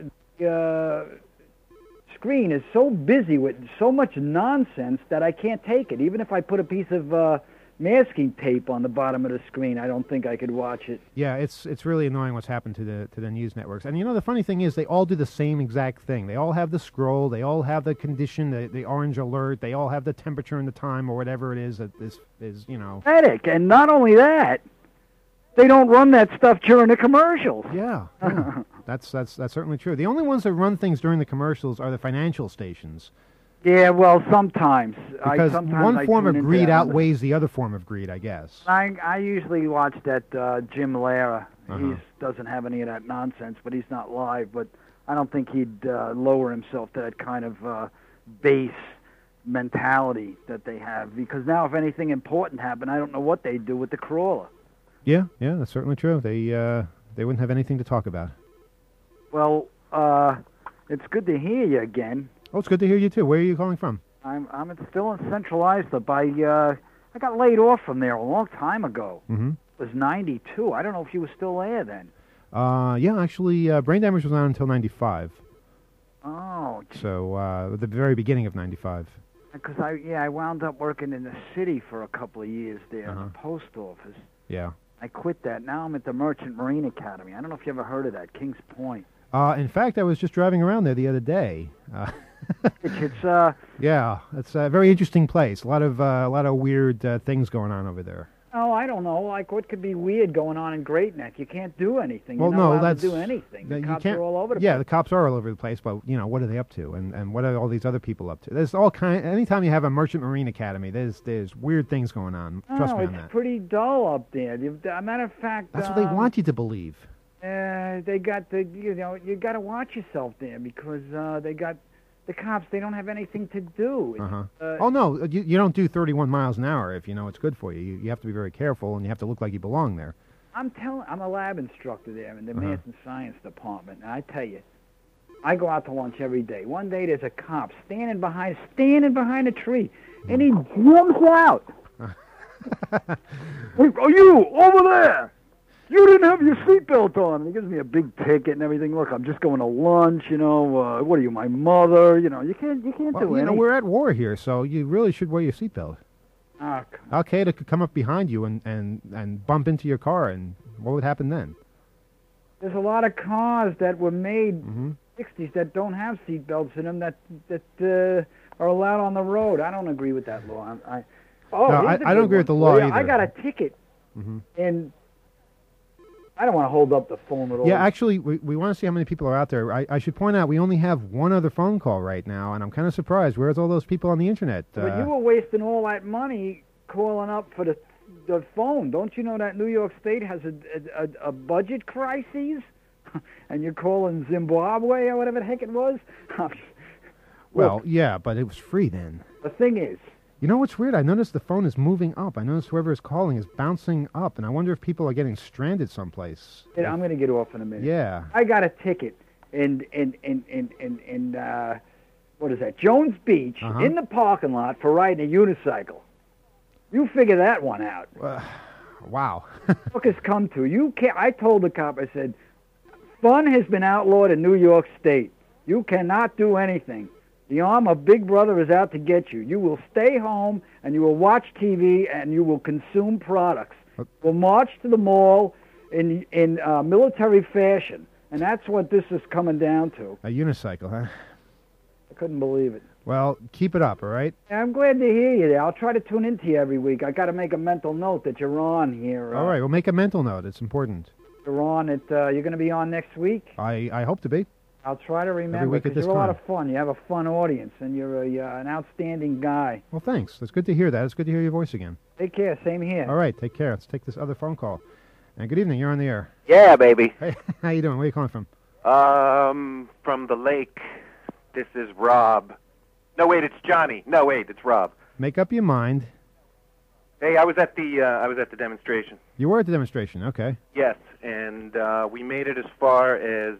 screen is so busy with so much nonsense that I can't take it. Even if I put a piece of masking tape on the bottom of the screen, I don't think I could watch it. Yeah, it's really annoying what's happened to the news networks. And the funny thing is, they all do the same exact thing. They all have the scroll, they all have the condition, the orange alert, they all have the temperature and the time or whatever it is that is. Pathetic. And not only that, they don't run that stuff during the commercials. Yeah. That's certainly true. The only ones that run things during the commercials are the financial stations. Yeah, well, sometimes. Because one form of greed outweighs the other form of greed, I guess. I usually watch that Jim Lara. Uh-huh. He doesn't have any of that nonsense, but he's not live. But I don't think he'd lower himself to that kind of base mentality that they have. Because now, if anything important happened, I don't know what they'd do with the crawler. Yeah, that's certainly true. They wouldn't have anything to talk about. Well, it's good to hear you again. Oh, it's good to hear you too. Where are you calling from? I'm still in Central Islip. I got laid off from there a long time ago. Mm-hmm. It was 92. I don't know if you were still there then. Yeah, actually, Brain Damage was on until 95. Oh. So, the very beginning of 95. Because I wound up working in the city for a couple of years there in the post office. Yeah. I quit that. Now I'm at the Merchant Marine Academy. I don't know if you ever heard of that, Kings Point. In fact, I was just driving around there the other day. Yeah, it's a very interesting place. A lot of weird things going on over there. Oh, I don't know. Like, what could be weird going on in Great Neck? You can't do anything. Well, You're not no, allowed that's to do anything. The cops can't, are all over the place. Yeah, the cops are all over the place, but, what are they up to? And what are all these other people up to? There's all anytime you have a Merchant Marine Academy, there's weird things going on. Trust me on that. It's pretty dull up there. A matter of fact... That's what they want you to believe. They got you got to watch yourself there because they got... The cops, they don't have anything to do. Oh, no, you don't do 31 miles an hour if you know it's good for you. You have to be very careful, and you have to look like you belong there. I'm a lab instructor there in the Math and Science Department, and I tell you, I go out to lunch every day. One day there's a cop standing behind a tree, and he jumps out. Hey, are you over there? You didn't have your seatbelt on. And he gives me a big ticket and everything. Look, I'm just going to lunch, what are you, my mother? You can't do anything. We're at war here, so you really should wear your seatbelt. Al-Qaeda could come up behind you and bump into your car, and what would happen then? There's a lot of cars that were made in the 60s that don't have seatbelts in them that are allowed on the road. I don't agree with that law. I don't agree with the law either. I got a ticket, and... I don't want to hold up the phone at all. Yeah, actually, we want to see how many people are out there. I should point out we only have one other phone call right now, and I'm kind of surprised. Where's all those people on the Internet? But you were wasting all that money calling up for the phone. Don't you know that New York State has a budget crisis? And you're calling Zimbabwe or whatever the heck it was? Well, yeah, but it was free then. The thing is... You know what's weird? I noticed the phone is moving up. I noticed whoever is calling is bouncing up, and I wonder if people are getting stranded someplace. I'm going to get off in a minute. Yeah. I got a ticket in what is that, Jones Beach, in the parking lot for riding a unicycle. You figure that one out. Wow. Look has come to. I told the cop, I said, fun has been outlawed in New York State. You cannot do anything. The arm of Big Brother is out to get you. You will stay home, and you will watch TV, and you will consume products. We'll march to the mall in military fashion, and that's what this is coming down to. A unicycle, huh? I couldn't believe it. Well, keep it up, all right? I'm glad to hear you there. I'll try to tune into you every week. I got to make a mental note that you're on here. All right, well, make a mental note. It's important. You're on it. You're going to be on next week? I hope to be. I'll try to remember, because you're a lot of fun. You have a fun audience, and you're an outstanding guy. Well, thanks. It's good to hear that. It's good to hear your voice again. Take care. Same here. All right, take care. Let's take this other phone call. And good evening. You're on the air. Yeah, baby. Hey, how you doing? Where are you calling from? From the lake. This is Rob. No, wait, it's Johnny. No, wait, it's Rob. Make up your mind. Hey, I was at the demonstration. You were at the demonstration, okay. Yes, and we made it as far as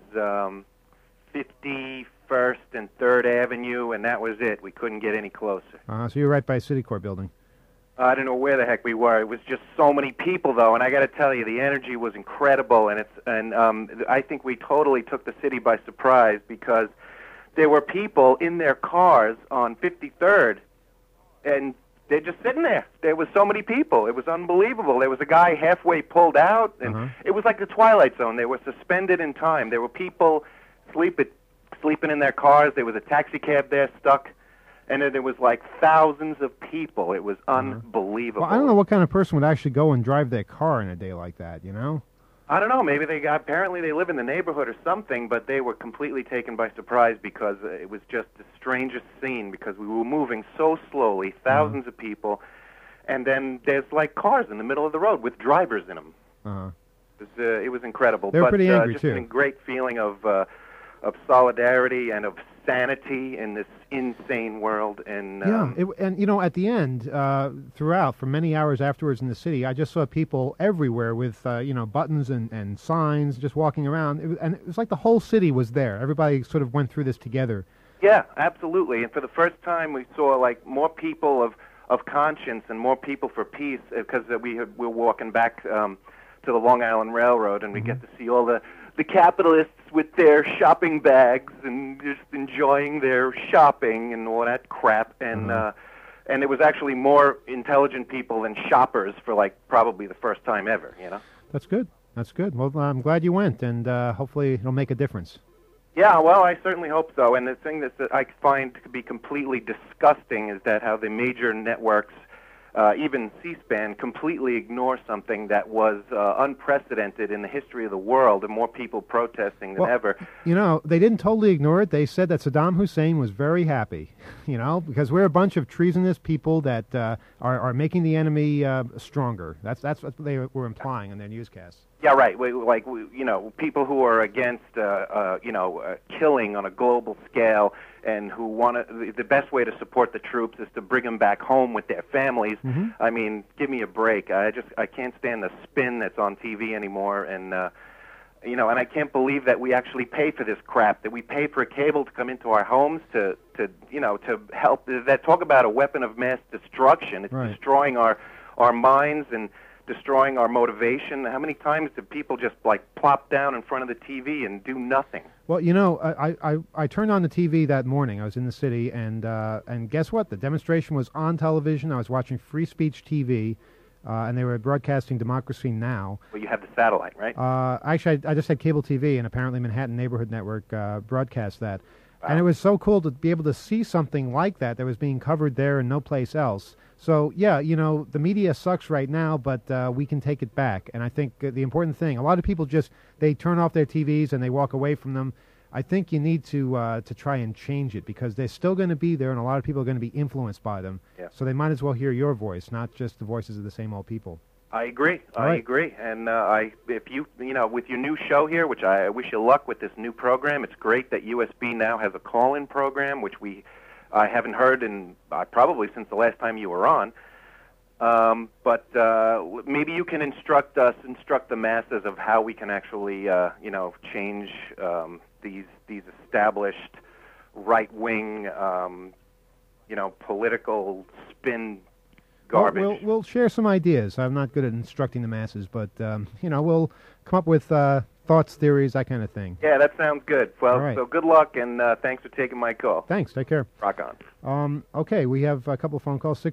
51st and 3rd Avenue, and that was it. We couldn't get any closer. So you're right by Citicorp building. I don't know where the heck we were. It was just so many people, though, and I got to tell you, the energy was incredible, and I think we totally took the city by surprise, because there were people in their cars on 53rd, and they're just sitting there. There was so many people. It was unbelievable. There was a guy halfway pulled out, and it was like the Twilight Zone. They were suspended in time. There were people sleeping in their cars. There was a taxi cab there stuck, and then there was like thousands of people. It was unbelievable. Well, I don't know what kind of person would actually go and drive their car in a day like that, you know? I don't know. Maybe apparently they live in the neighborhood or something, but they were completely taken by surprise, because it was just the strangest scene, because we were moving so slowly, thousands of people, and then there's like cars in the middle of the road with drivers in them. It was incredible. They were pretty angry, just too. a great feeling of solidarity and of sanity in this insane world. And and at the end, throughout, for many hours afterwards in the city, I just saw people everywhere with buttons and signs, just walking around. It was like the whole city was there. Everybody sort of went through this together. Yeah, absolutely. And for the first time, we saw like more people of conscience and more people for peace, because we're walking back to the Long Island Railroad, and we get to see all the capitalists with their shopping bags and just enjoying their shopping and all that crap. And and it was actually more intelligent people than shoppers for like probably the first time ever. That's good. That's good. Well, I'm glad you went, and hopefully it'll make a difference. Yeah, well, I certainly hope so. And the thing that I find to be completely disgusting is that how the major networks, even C-SPAN, completely ignore something that was unprecedented in the history of the world, and more people protesting than ever. They didn't totally ignore it. They said that Saddam Hussein was very happy, because we're a bunch of treasonous people that are making the enemy stronger. That's what they were implying in their newscasts. Yeah, right. People who are against, killing on a global scale, and who want the best way to support the troops is to bring them back home with their families. Mm-hmm. I mean, give me a break. I can't stand the spin that's on TV anymore, and and I can't believe that we actually pay for this crap. That we pay for a cable to come into our homes to help. That talk about a weapon of mass destruction. It's destroying our minds and destroying our motivation. How many times do people just plop down in front of the TV and do nothing? Well, I turned on the TV that morning. I was in the city, and guess what? The demonstration was on television. I was watching Free Speech TV, and they were broadcasting Democracy Now! Well, you have the satellite, right? Actually, I just had cable TV, and apparently Manhattan Neighborhood Network broadcast that. Wow. And it was so cool to be able to see something like that was being covered there and no place else. So, yeah, the media sucks right now, but we can take it back. And I think the important thing, a lot of people they turn off their TVs and they walk away from them. I think you need to try and change it, because they're still going to be there, and a lot of people are going to be influenced by them. Yeah. So they might as well hear your voice, not just the voices of the same old people. I agree. I agree. And if you with your new show here, which I wish you luck with this new program. It's great that USB now has a call-in program, which I haven't heard in probably since the last time you were on. But maybe you can instruct the masses of how we can actually, change these established right-wing, political spin garbage. Well, we'll share some ideas. I'm not good at instructing the masses, but we'll come up with thoughts, theories, that kind of thing. Yeah, that sounds good. Well, right. So good luck, and thanks for taking my call. Thanks. Take care. Rock on. Okay, we have a couple of phone calls,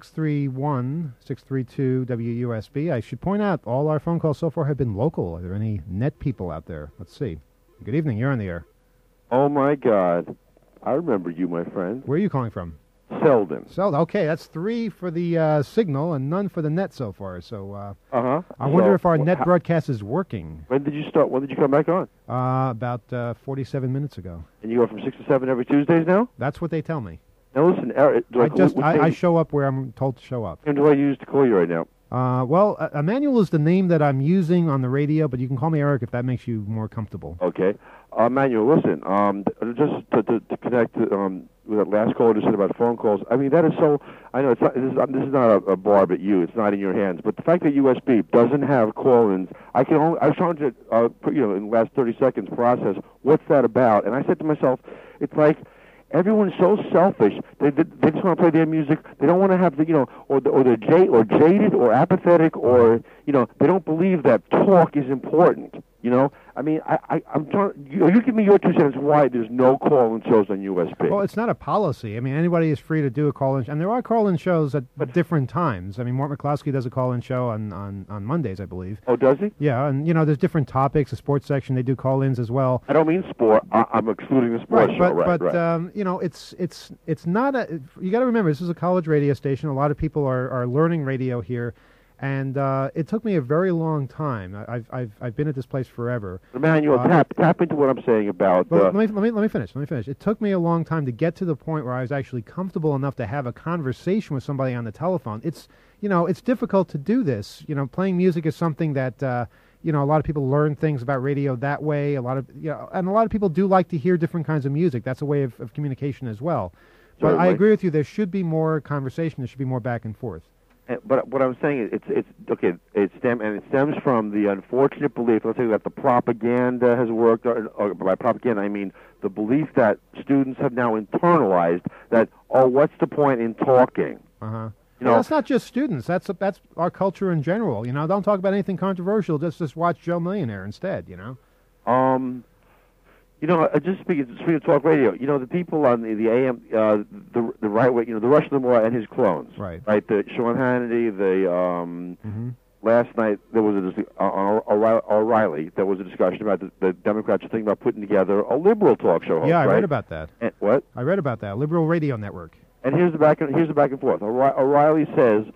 631-632-WUSB. I should point out, all our phone calls so far have been local. Are there any net people out there? Let's see. Good evening. You're on the air. Oh, my God. I remember you, my friend. Where are you calling from? Selden. Okay, that's 3 for the signal and none for the net so far. So I wonder if our net broadcast is working. When did you start? When did you come back on? About 47 minutes ago. And you go from 6 to 7 every Tuesdays now? That's what they tell me. Now listen, Eric, I show up where I'm told to show up. And do I use to call you right now? Well, Emmanuel is the name that I'm using on the radio, but you can call me Eric if that makes you more comfortable. Okay. Emmanuel, listen, just to connect with that last caller just said about phone calls, I mean, that is so, I know this is not a bar but you, it's not in your hands, but the fact that USB doesn't have call-ins, I was trying to, in the last 30 seconds process, what's that about? And I said to myself, it's like, everyone's so selfish. They just want to play their music. They don't want to have or they're jaded or apathetic, or they don't believe that talk is important. I mean, I'm trying. You give me your 2 cents why there's no call-in shows on USB. Well, it's not a policy. I mean, anybody is free to do a call-in, and there are call-in shows at different times. I mean, Mort McCloskey does a call-in show on Mondays, I believe. Oh, does he? Yeah, and there's different topics. The sports section, they do call-ins as well. I don't mean sport. I'm excluding the sports show. But it's not a. You got to remember, this is a college radio station. A lot of people are learning radio here. And it took me a very long time. I've been at this place forever. Emmanuel, tap into what I'm saying about. Let me finish. It took me a long time to get to the point where I was actually comfortable enough to have a conversation with somebody on the telephone. It's difficult to do this. Playing music is something that a lot of people learn things about radio that way. And a lot of people do like to hear different kinds of music. That's a way of communication as well. But I agree with you. There should be more conversation. There should be more back and forth. But what I'm saying is, it's okay. It stems from the unfortunate belief. Let's say that the propaganda has worked, or by propaganda I mean the belief that students have now internalized that, what's the point in talking? That's not just students. That's our culture in general. Don't talk about anything controversial. Just watch Joe Millionaire instead. Just speaking of talk radio, the people on the AM, the right way, the Rush Limbaugh and his clones, right? The Sean Hannity, last night there was on O'Reilly, there was a discussion about the Democrats are thinking about putting together a liberal talk show host. Yeah, I read about that. And, what? I read about that. Liberal radio network. And here's the back and forth. O'Reilly says,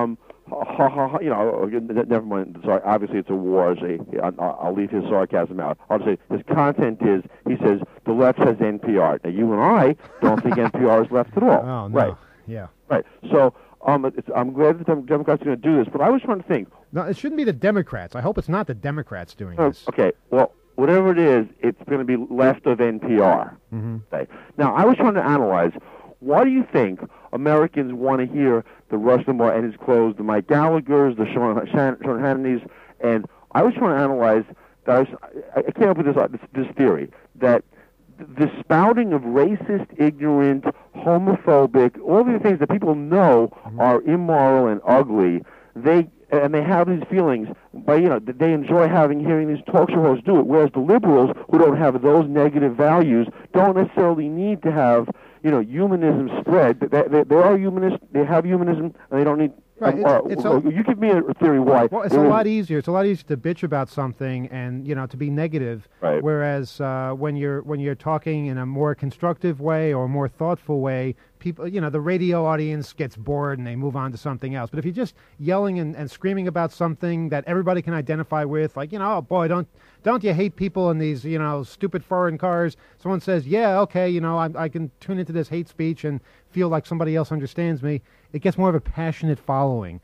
never mind. Sorry, obviously it's a war. I'll leave his sarcasm out. I'll just say his content is, he says, the left has NPR. Now, you and I don't think NPR is left at all. Oh, no. Right. Yeah. Right. So I'm glad that the Democrats are going to do this, but I was trying to think. No, it shouldn't be the Democrats. I hope it's not the Democrats doing this. Okay. Well, whatever it is, it's going to be left of NPR. Okay. Now, I was trying to analyze, why do you think Americans want to hear the Rush Limbaugh and his clothes, the Mike Gallaghers, the Sean Hannitys? And I was trying to analyze that. I came up with this theory that the spouting of racist, ignorant, homophobic, all these things that people know are immoral and ugly, they have these feelings, but they enjoy hearing these talk show hosts do it. Whereas the liberals, who don't have those negative values, don't necessarily need to have humanism spread. They are humanists. They have humanism, and they don't need. Right. You give me a theory why. Well, it's a lot easier. It's a lot easier to bitch about something and to be negative. Right. Whereas when you're talking in a more constructive way or a more thoughtful way, people, the radio audience gets bored and they move on to something else. But if you're just yelling and screaming about something that everybody can identify with, like oh boy, don't you hate people in these stupid foreign cars? Someone says, yeah, okay, I can tune into this hate speech and feel like somebody else understands me. It gets more of a passionate following.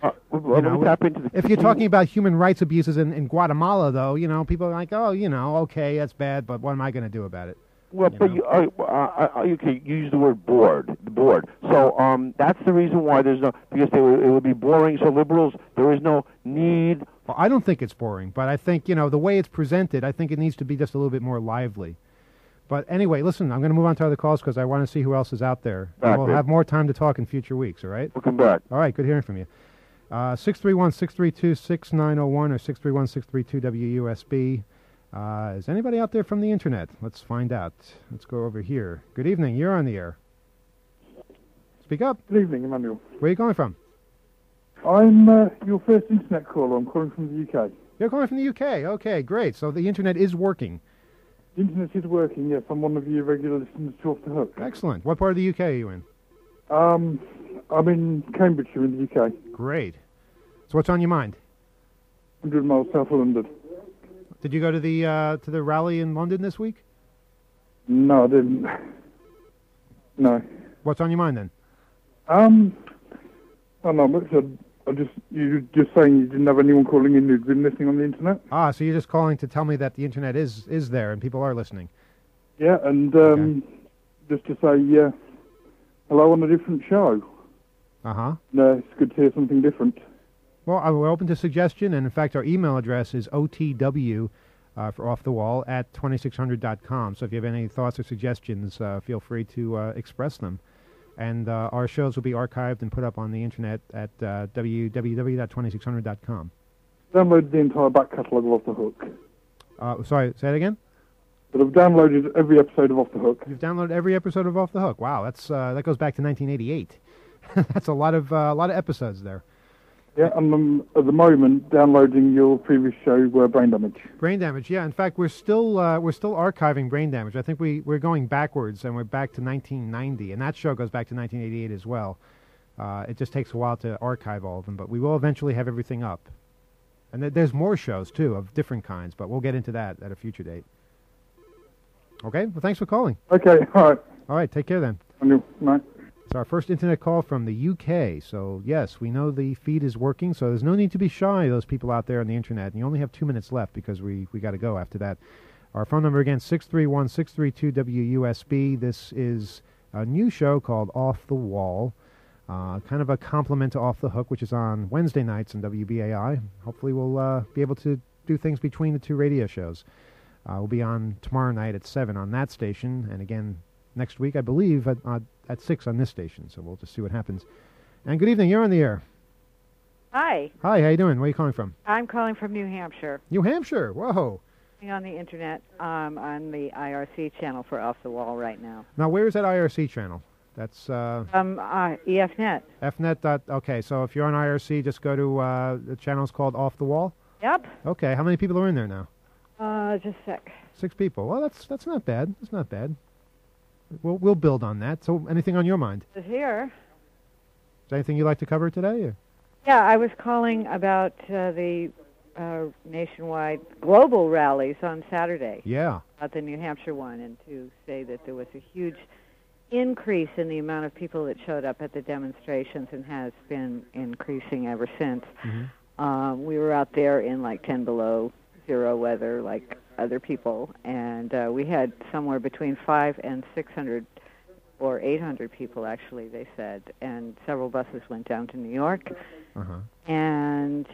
If you're talking about human rights abuses in Guatemala, though, people are like, oh, okay, that's bad, but what am I going to do about it? Well, but you use the word bored. So that's the reason why there's no, because it would be boring. So liberals, there is no need. Well, I don't think it's boring, but I think the way it's presented, I think it needs to be just a little bit more lively. But anyway, listen, I'm going to move on to other calls because I want to see who else is out there. We'll have more time to talk in future weeks, all right? Welcome back. All right, good hearing from you. 631-632-6901 or 631-632-WUSB. Is anybody out there from the Internet? Let's find out. Let's go over here. Good evening. You're on the air. Speak up. Good evening, Emmanuel. Where are you calling from? I'm your first Internet caller. I'm calling from the UK. You're calling from the UK. Okay, great. So the Internet is working. The Internet is working, yes. I'm one of your regular listeners to Off the Hook. Excellent. What part of the UK are you in? I'm in Cambridgeshire in the UK. Great. So what's on your mind? 100 miles south of London. Did you go to the rally in London this week? No, I didn't. No. What's on your mind then? I don't know much. You're just saying you didn't have anyone calling in who'd been listening on the Internet? Ah, so you're just calling to tell me that the Internet is there and people are listening. Yeah, and just to say hello on a different show. Uh-huh. It's good to hear something different. Well, we're open to suggestion, and in fact, our email address is OTW for Off the Wall at 2600.com. So if you have any thoughts or suggestions, feel free to express them. And our shows will be archived and put up on the Internet at www.2600.com. Download the entire back catalogue of Off the Hook. Sorry, say it again? But I've downloaded every episode of Off the Hook. You've downloaded every episode of Off the Hook. Wow, that goes back to 1988. That's a lot of episodes there. Yeah, and at the moment downloading your previous show, Brain Damage. Brain Damage, yeah. In fact, we're still archiving Brain Damage. I think we're going backwards, and we're back to 1990, and that show goes back to 1988 as well. It just takes a while to archive all of them, but we will eventually have everything up. And there's more shows too of different kinds, but we'll get into that at a future date. Okay. Well, thanks for calling. Okay. All right. All right. Take care then. Night. It's our first internet call from the UK. So, yes, we know the feed is working, so there's no need to be shy, those people out there on the internet. And you only have 2 minutes left because we got to go after that. Our phone number again, 631-632-WUSB. This is a new show called Off the Wall, kind of a complement to Off the Hook, which is on Wednesday nights on WBAI. Hopefully we'll be able to do things between the two radio shows. We'll be on tomorrow night at 7 on that station, and again next week, I believe, at 6 on this station. So we'll just see what happens. And good evening. You're on the air. Hi. Hi, how you doing? Where are you calling from? I'm calling from New Hampshire. New Hampshire. Whoa. On the internet, on the IRC channel for Off the Wall right now. Now, where is that IRC channel? That's EFNet. FNet. Okay, so if you're on IRC, just go to the channel's called Off the Wall. Yep. Okay, how many people are in there now? Just a sec. 6 people. Well, that's not bad. That's not bad. We'll build on that. So, anything on your mind? Is here. Is there anything you'd like to cover today? Or? Yeah, I was calling about the nationwide global rallies on Saturday. Yeah. About the New Hampshire one, and to say that there was a huge increase in the amount of people that showed up at the demonstrations and has been increasing ever since. Mm-hmm. We were out there in like 10 below zero weather like other people, and we had somewhere between 500 and 600 or 800 people, actually, they said, and several buses went down to New York. Uh-huh. And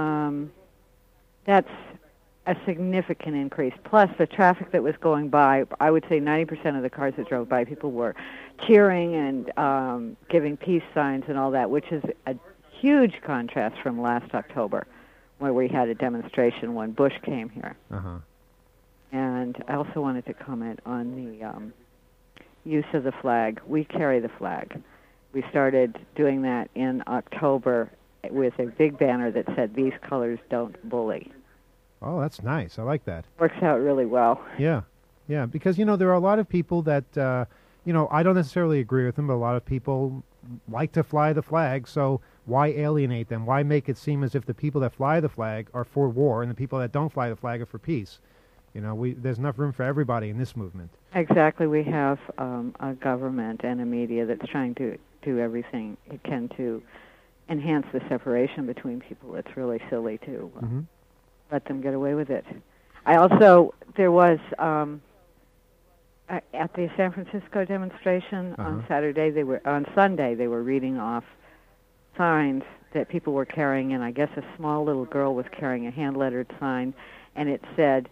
that's a significant increase. Plus, the traffic that was going by, I would say 90% of the cars that drove by, people were cheering and giving peace signs and all that, which is a huge contrast from last October, where we had a demonstration when Bush came here. Uh-huh. And I also wanted to comment on the use of the flag. We carry the flag. We started doing that in October with a big banner that said, "These colors don't bully." Oh, that's nice. I like that. Works out really well. Yeah, yeah, because, there are a lot of people that, I don't necessarily agree with them, but a lot of people like to fly the flag, so why alienate them? Why make it seem as if the people that fly the flag are for war and the people that don't fly the flag are for peace? There's enough room for everybody in this movement. Exactly. We have a government and a media that's trying to do everything it can to enhance the separation between people. It's really silly to let them get away with it. There was, at the San Francisco demonstration on Sunday, they were reading off signs that people were carrying, and I guess a small little girl was carrying a hand-lettered sign, and it said,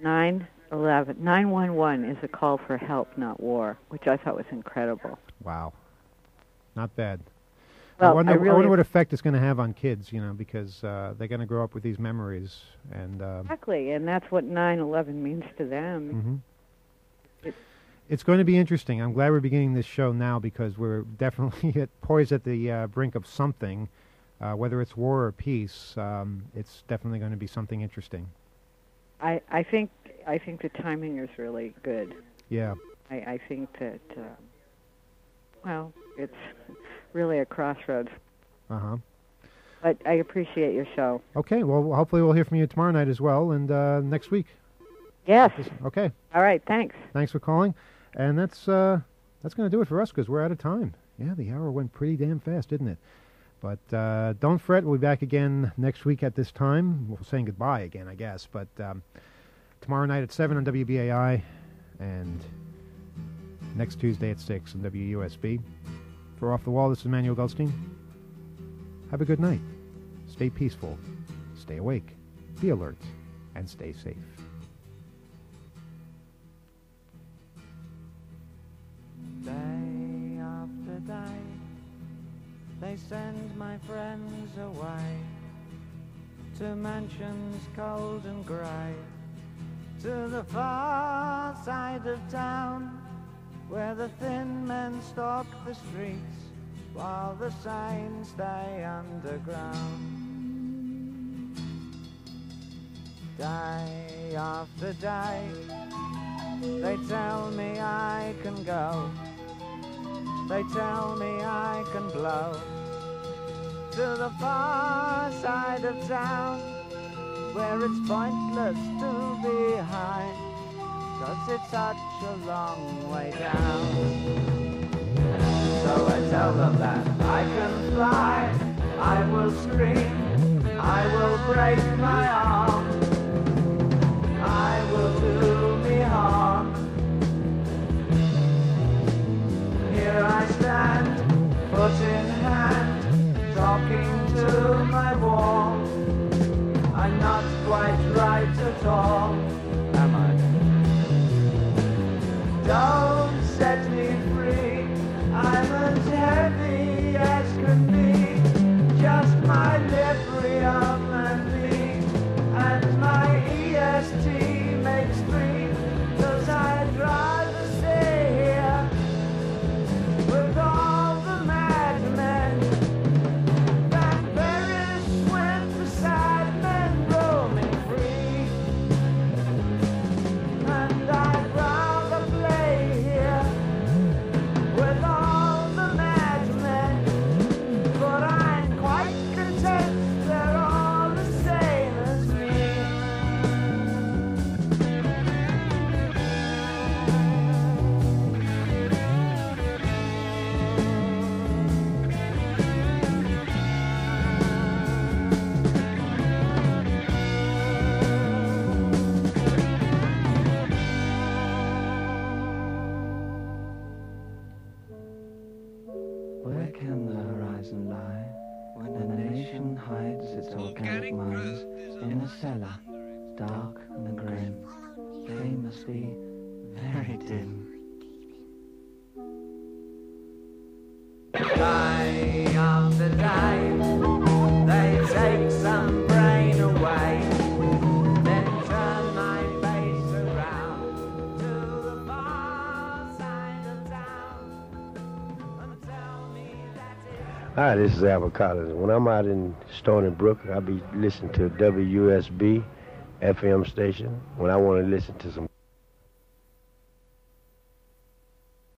911 is a call for help, not war, which I thought was incredible. Wow. Not bad. Well, I wonder what effect it's going to have on kids, because they're going to grow up with these memories. And exactly, and that's what 9/11 means to them. Mm-hmm. It's going to be interesting. I'm glad we're beginning this show now because we're definitely poised at the brink of something, whether it's war or peace. It's definitely going to be something interesting. I think the timing is really good. Yeah. I think that it's really a crossroads. Uh-huh. But I appreciate your show. Okay, well, hopefully we'll hear from you tomorrow night as well, and next week. Yes. Okay. All right, thanks. Thanks for calling. And that's going to do it for us because we're out of time. Yeah, the hour went pretty damn fast, didn't it? But don't fret, we'll be back again next week at this time. We're saying goodbye again, I guess. But tomorrow night at 7 on WBAI, and next Tuesday at 6 on WUSB. For Off the Wall, this is Manuel Goldstein. Have a good night. Stay peaceful. Stay awake. Be alert. And stay safe. Day after day, they send my friends away to mansions cold and grey, to the far side of town, where the thin men stalk the streets while the sane stay underground. Day after day, they tell me I can go, they tell me I can blow to the far side of town, where it's pointless to be high, 'cause it's such a long way down. So I tell them that I can fly, I will scream, I will break my arm, I will do me harm. Here I stand, foot in hand, talking to my wall. I'm not quite right at all, am I? Don't set me free, I'm as heavy as can be. Just my Librium and me, and my EST makes 3, 'cause I'd rather stay here with all the madmen than perish with the sad men roaming free. And I'd rather play here with all the madmen, but I'm quite content they're all the same as me. Where can the horizon lie when a nation hides its organic mines in a cellar, dark and grim? They must be very dim. Day after day, they take some brain away, then turn my face around to the far side of town and tell me that it's... Hi, this is Avocados. When I'm out in Stony Brook, I'll be listening to WSB FM station. When I want to listen to some